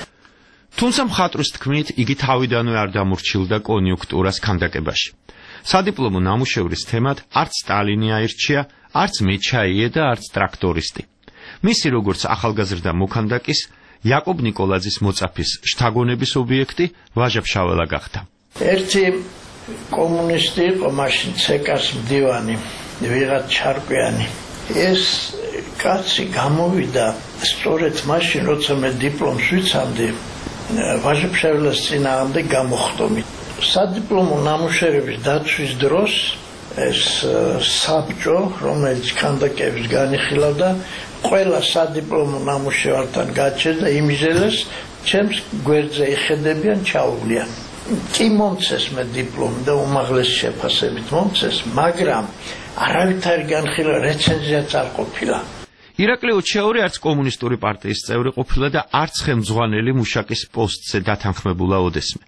თუმცა მხატვრის თქმით, იგი თავიდანვე არ დამორჩილდა კონიუნქტურას ქანდაკებაში. სადიპლომო ნამუშევრის თემად არც სტალინი აირჩია, არც მეჩაიე და არც ტრაქტორისტი. მისი როგორც ახალგაზრდა მოქანდაკის, იაკობ ნიკოლაძის მოწაფის შთაგონების ობიექტი ვაჟა-ფშაველა გახდა. ერთი კომუნისტი იყო მაშინ ცეკას მდივანი, ვიღაც ჩარკვიანი. ეს კაცი გამოვიდა სწორედ მაშინ, როცა მე დიპლომს ვიცამდი, ვაჟა-ფშაველას წინააღმდეგ გამოხდომით. სადიპლომო ნამუშევრების დაცვის დროს ეს საბჭო, რომელიც ქანდაკების განიხილავდა, ყველა სადიპლომო ნამუშევართან გაჩერდა, იმიზელეს, ჩემს გვერდზე იხედებიან, ჩაუვლიან. კი მომცეს მე დიპლომი და უმაღლესი შეფასებით მომცეს, მაგრამ არავითარი განხილვა რეცენზიაც არ ყოფილა. ირაკლი ოჩიაური არც კომუნისტური პარტიის წევრი ყოფილა და არც ხელმძღვანელი მუშაკის პოსტზე დათანხმებულა ოდესმე.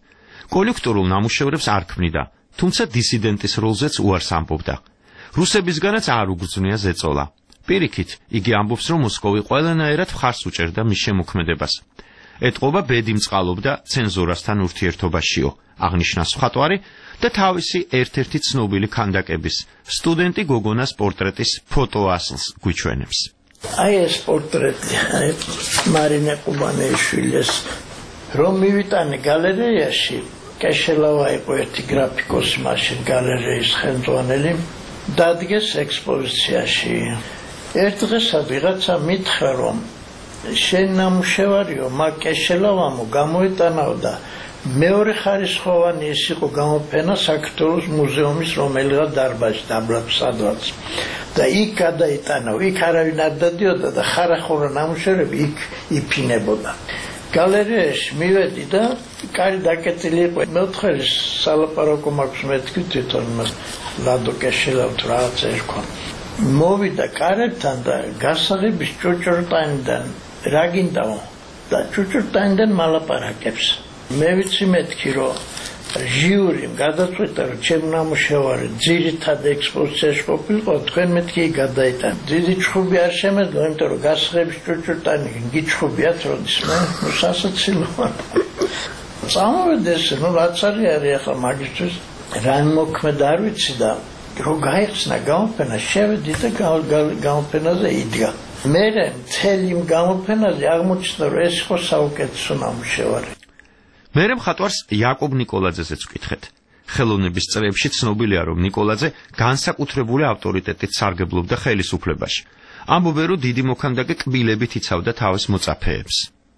კონიუნქტურულ ნამუშევრებს არ ქმნიდა, თუმცა დისიდენტის როლზეც უარს ამბობდა. რუსებისგანაც არ უგრძნია ზეწოლა. პირიქით, იგი ამბობს, რომ მოსკოვი ყველანაირად მხარს უჭერდა მის შემოქმედებას. ეტყობა ბედი მწყალობდა ცენზურასთან ურთიერთობაშიო, აღნიშნავს მხატვარი და თავისი ერთ-ერთი ცნობილი ქანდაკების, სტუდენტი გოგონას პორტრეტის ფოტოასლს გვიჩვენებს. აი ეს პორტრეტი, აი მარინე ყუბანეიშვილის რომ მივიტანე გალერეაში, კეშელავა იყო ერთი გრაფიკოსი მაშინ გალერეის ხელმძღვანელი, დადგეს ექსპოზიციაში. ერთ დღესად ვიღაცა მითხრა, რომ შენ ნამუშევარიო, მაგ კეშელავამო გამოიტანაო და მეორე ხარისხოვანი ის იყო გამოფენა საქართველოს მუზეუმის რომელიღაც დარბაზში დაბლად სადღაც და იქ გადაიტანაო, იქ არავინ არ დადიოდა და ხარახურა ნამუშევრები იქ იფინებოდა. გალერეაში მივედი და კარი დაკეტილი იყო. მეოთხე სალაპარაკო მაქვს მეთქი თვითონ მას ლადო კეშელავთ რაღაც ერქვა. მოვიდა კარებთან და გასაღების ჭუჭურტანიდან რა გინდაო და ჭუჭურტანიდან მალაპარაკებს. მე ვიცი მეთქი რომ ჟიურიმ გადაწყვეტა რომ ჩემი ნამუშევარი ძირითად ექსპოზიციაში ყოფილიყო, თქვენ მეთქი გადაიტან. დიდი ჩხუბი არ შემეძლო, იმიტომ რომ გასაღების ჭუჭურტანი გიჩხუბიათ როდის მე სასაცილოა. წამოვედი ესე, ნუ რაც არის ახლა მაგისთვის რა მოქმედა არ ვიცი და რო გაიხსნა გამოფენა, შევედი და გამოფენაზე იდგა. მე მთელი გამოფენაზე აღმოჩნდა რომ ეს იყო საუკეთესო ნამუშევარი. მერე მხატვარს იაკობ ნიკოლაძეზეც ვკითხეთ. ხელოვნების წრეებში ცნობილია, რომ ნიკოლაძე განსაკუთრებული ავტორიტეტით სარგებლობდა ხელისუფლებაში. ამბობენ, რომ დიდი მოქანდაკე კბილებით იცავდა თავის მოწაფეებს.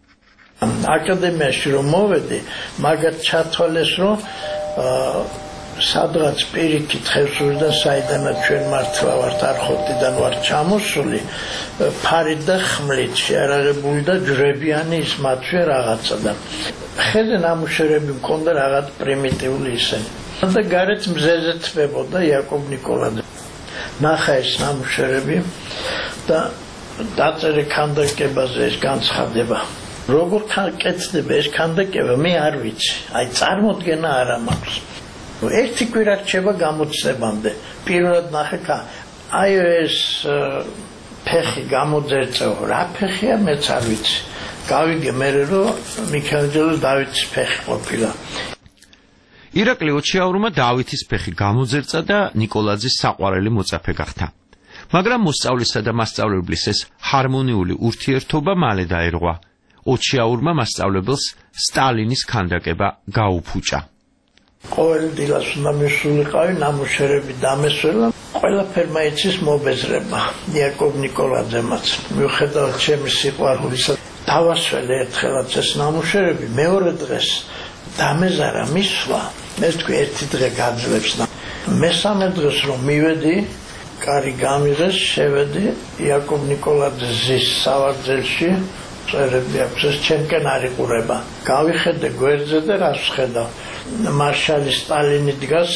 აკადემიაში რომ მოვედი, მაგათ ჩათვალეს, რომ სადღაც პირიქით ხევსურიდან საიდანაც ჩვენ მართლა ვართ არხოტიდან ვართ ჩამოსული, ფარით და ხმლით შეარაღებული და ჯვრებიანი ის მათვე რაღაცა და ხედე ნამუშევრები მქონდა რაღაც პრიმიტიული ისენი. და გარეთ მზეზე თბებოდა იაკობ ნიკოლაძე. ნახა ეს ნამუშევრები და დაწერე ქანდაკებაზე ეს განცხადება. როგორ კეთდება ეს ქანდაკება, მე არ ვიცი. აი წარმოდგენა არ მაქვს. ერთი კვირა რჩება გამოცდებამდე. პირველად ნახე, აი ეს ფეხი გამოძერწეო, რა ფეხია მეც არ ვიცი. გავიგე მერე რომ მიქელანჯელოს დავითის ფეხი ყოფილა. ირაკლი ოჩიაურმა დავითის ფეხი გამოძერწა და ნიკოლაძის საყვარელი მოწაფე გახდა. მაგრამ მოსწავლისა და მასწავლებლის ეს ჰარმონიული ურთიერთობა მალე დაერღვა. ოჩიაურმა მასწავლებელს სტალინის ქანდაკება გაუფუჭა. ყოველ დილას უნდა მისულიყავი ნამუშევრები დამესველა, ყველაფერმა იცის მობეზრება. იაკობ ნიკოლაძემაც მიუხედავად ჩემი სიყვარულისა დავასველე ერთხელაც ეს ნამუშევრები, მეორე დღეს დამეზარა მისვლა, მე ვთქვი ერთი დღე გაძლებს და მესამე დღეს რომ მივედი, კარი გამიღეს, შევედი იაკობ ნიკოლაძეს ზის სავარძელში, წერები აქვს, ეს ჩემკენ არ იყურება. გავიხედე გვერდზე და რას ვხედავ? მარშალი სტალინი დგას,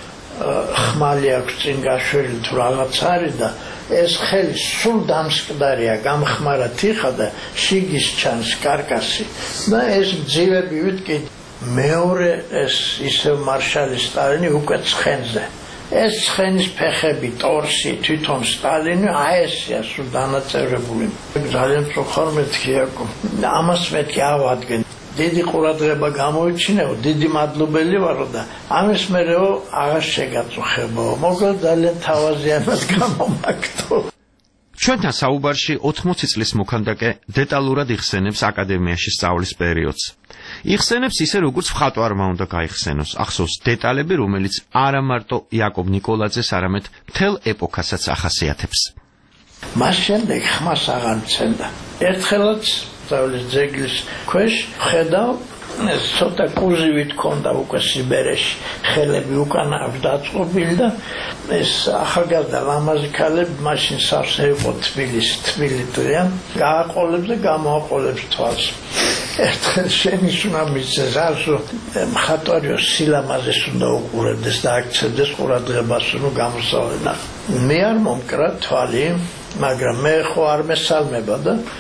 ხმალი აქვს წინ გაშველი თუ რაღაც არის და ეს ხელი სულ დამსკდარია, გამხმარა თიხა და შიგის ჩანს კარკასი და ეს ძივები ვიტკი მეორე ეს ისევ მარშალი სტალინი უკვე ცხენზე. ეს ცხენის ფეხები, ტორსი, თვითონ სტალინი, აი ესია სულ დანაწევრებული. ძალიან წუხარ მეთქი იაკობ. ამას მეთქი ავადგენ. დიდი ყურადღება გამოიჩინეო, დიდი მადლობელი ვარო და ამის მერეო აღარ შეგაწუხებო. მოკლედ ძალიან თავაზიანად გამომაგდო. ჩვენთან საუბარში ოთხმოცი წლის მოქანდაკე დეტალურად იხსენებს აკადემიაში სწავლის პერიოდს. იხსენებს ისე, როგორც მხატვარმა უნდა გაიხსენოს, ახსოვს დეტალები, რომელიც არა მარტო იაკობ ნიკოლაძეს, არამედ მთელ ეპოქასაც ახასიათებს. მას შემდეგ ხმას აღარ მცემდა. ერთხელაც სწავლის ძეგლის ქვეშ ხედავ, ეს ცოტა კუზივით ქონდა უკვე სიბერეში, ხელები უკანა აქვს დაწყობილი და ეს ახალგაზრდა ლამაზი ქალები მაშინ სავსე იყო თბილისი, თბილი დღეა, გააყოლებს და გამოაყოლებს თვალს. ერთხელ შენიშნა მისცეს არსო მხატვარიო სილამაზეს უნდა უყურებდეს და აქცევდეს ყურადღებას, რომ გამოსავლენა. მე არ მომკრა თვალი, მაგრამ მე ხო არ მესალმება და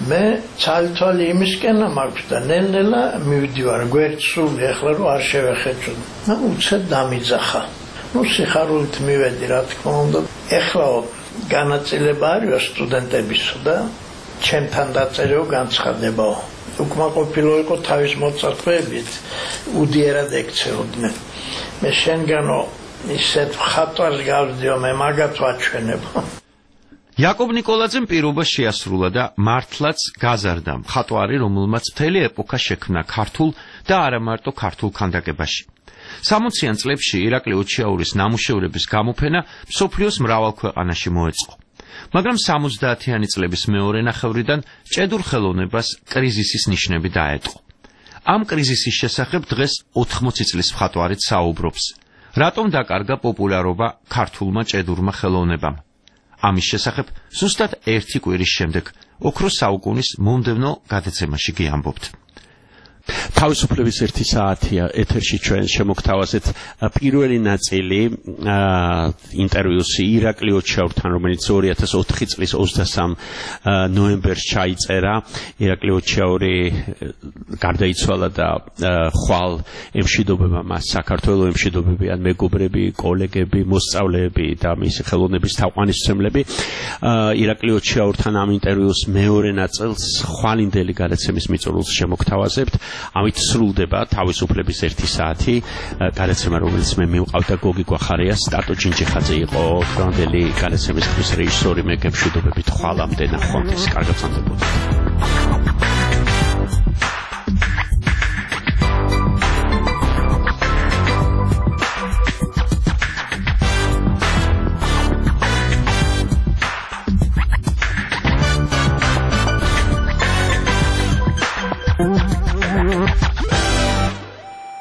მე ცალ-თვალი იმისკენა მაქვს და ნელ-ნელა მივდივარ გვერდსული ახლა რომ არ შევეხეჭო. და უცებ დამიძახა. ნუ სიხარულით მივედი რა თქმა უნდა. ახლა განაწილება არის სტუდენტებისო და ჩემთან დაწერეო განცხადებაო. უკმაყოფილო იყო თავის მოწაფეებით უდიერად ექცეოდნენ. მე შენგანო ისეთ ხატვას გავდიო მე მაგათ ვაჩვენებ. იაკობ ნიკოლაძემ პირობა შეასრულა და მართლაც გაზარდა მხატვარი, რომელმაც მთელი ეპოქა შექმნა ქართულ და არა მარტო ქართულ ქანდაკებაში. სამოციან წლებში ირაკლი ოჩიაურის ნამუშევრების გამოფენა მსოფლიოს მრავალ ქვეყანაში მოეწყო. მაგრამ სამოცდაათიანი წლების მეორე ნახევრიდან ჭედურ ხელოვნებას კრიზისის ნიშნები დაეტყო. ამ კრიზისის შესახებ დღეს ოთხმოცი წლის მხატვარიც საუბრობს. რატომ დაკარგა პოპულარობა ქართულმა ჭედურმა ხელოვნებამ? ამის შესახებ ზუსტად ერთი კვირის შემდეგ ოქროს საუკუნის მომდევნო გადაცემაში გიამბობთ. თავისუფლების ერთი საათია ეთერში ჩვენ შემოგთავაზეთ პირველი ნაწილი ინტერვიუს ირაკლი ოჩიაურთან, რომელიც ორი ათას ოთხი წლის ოცდასამ ნოემბერს ჩაიწერა. ირაკლი ოჩიაური გარდაიცვალა და ხვალ ემშვიდობება მას საქართველოს ემშვიდობებიან მეგობრები, კოლეგები, მოსწავლეები და მისი ხელოვნების თაყვანისმცემლები. ირაკლი ოჩიაურთან ამ ინტერვიუს მეორე ნაწილს ხვალინდელი გადაცემის მიწურულს შემოგთავაზებთ. ამით სრულდება თავისუფლების ერთი საათი გადაცემა, რომელიც მე მივყავდა გოგი გვახარია, სტატო ჯინჯიხაძე იყო დღევანდელი გადაცემის რეჟისორი. მე გემშვიდობებით ხვალამდე ნახვამდის კარგად სანდებოდ.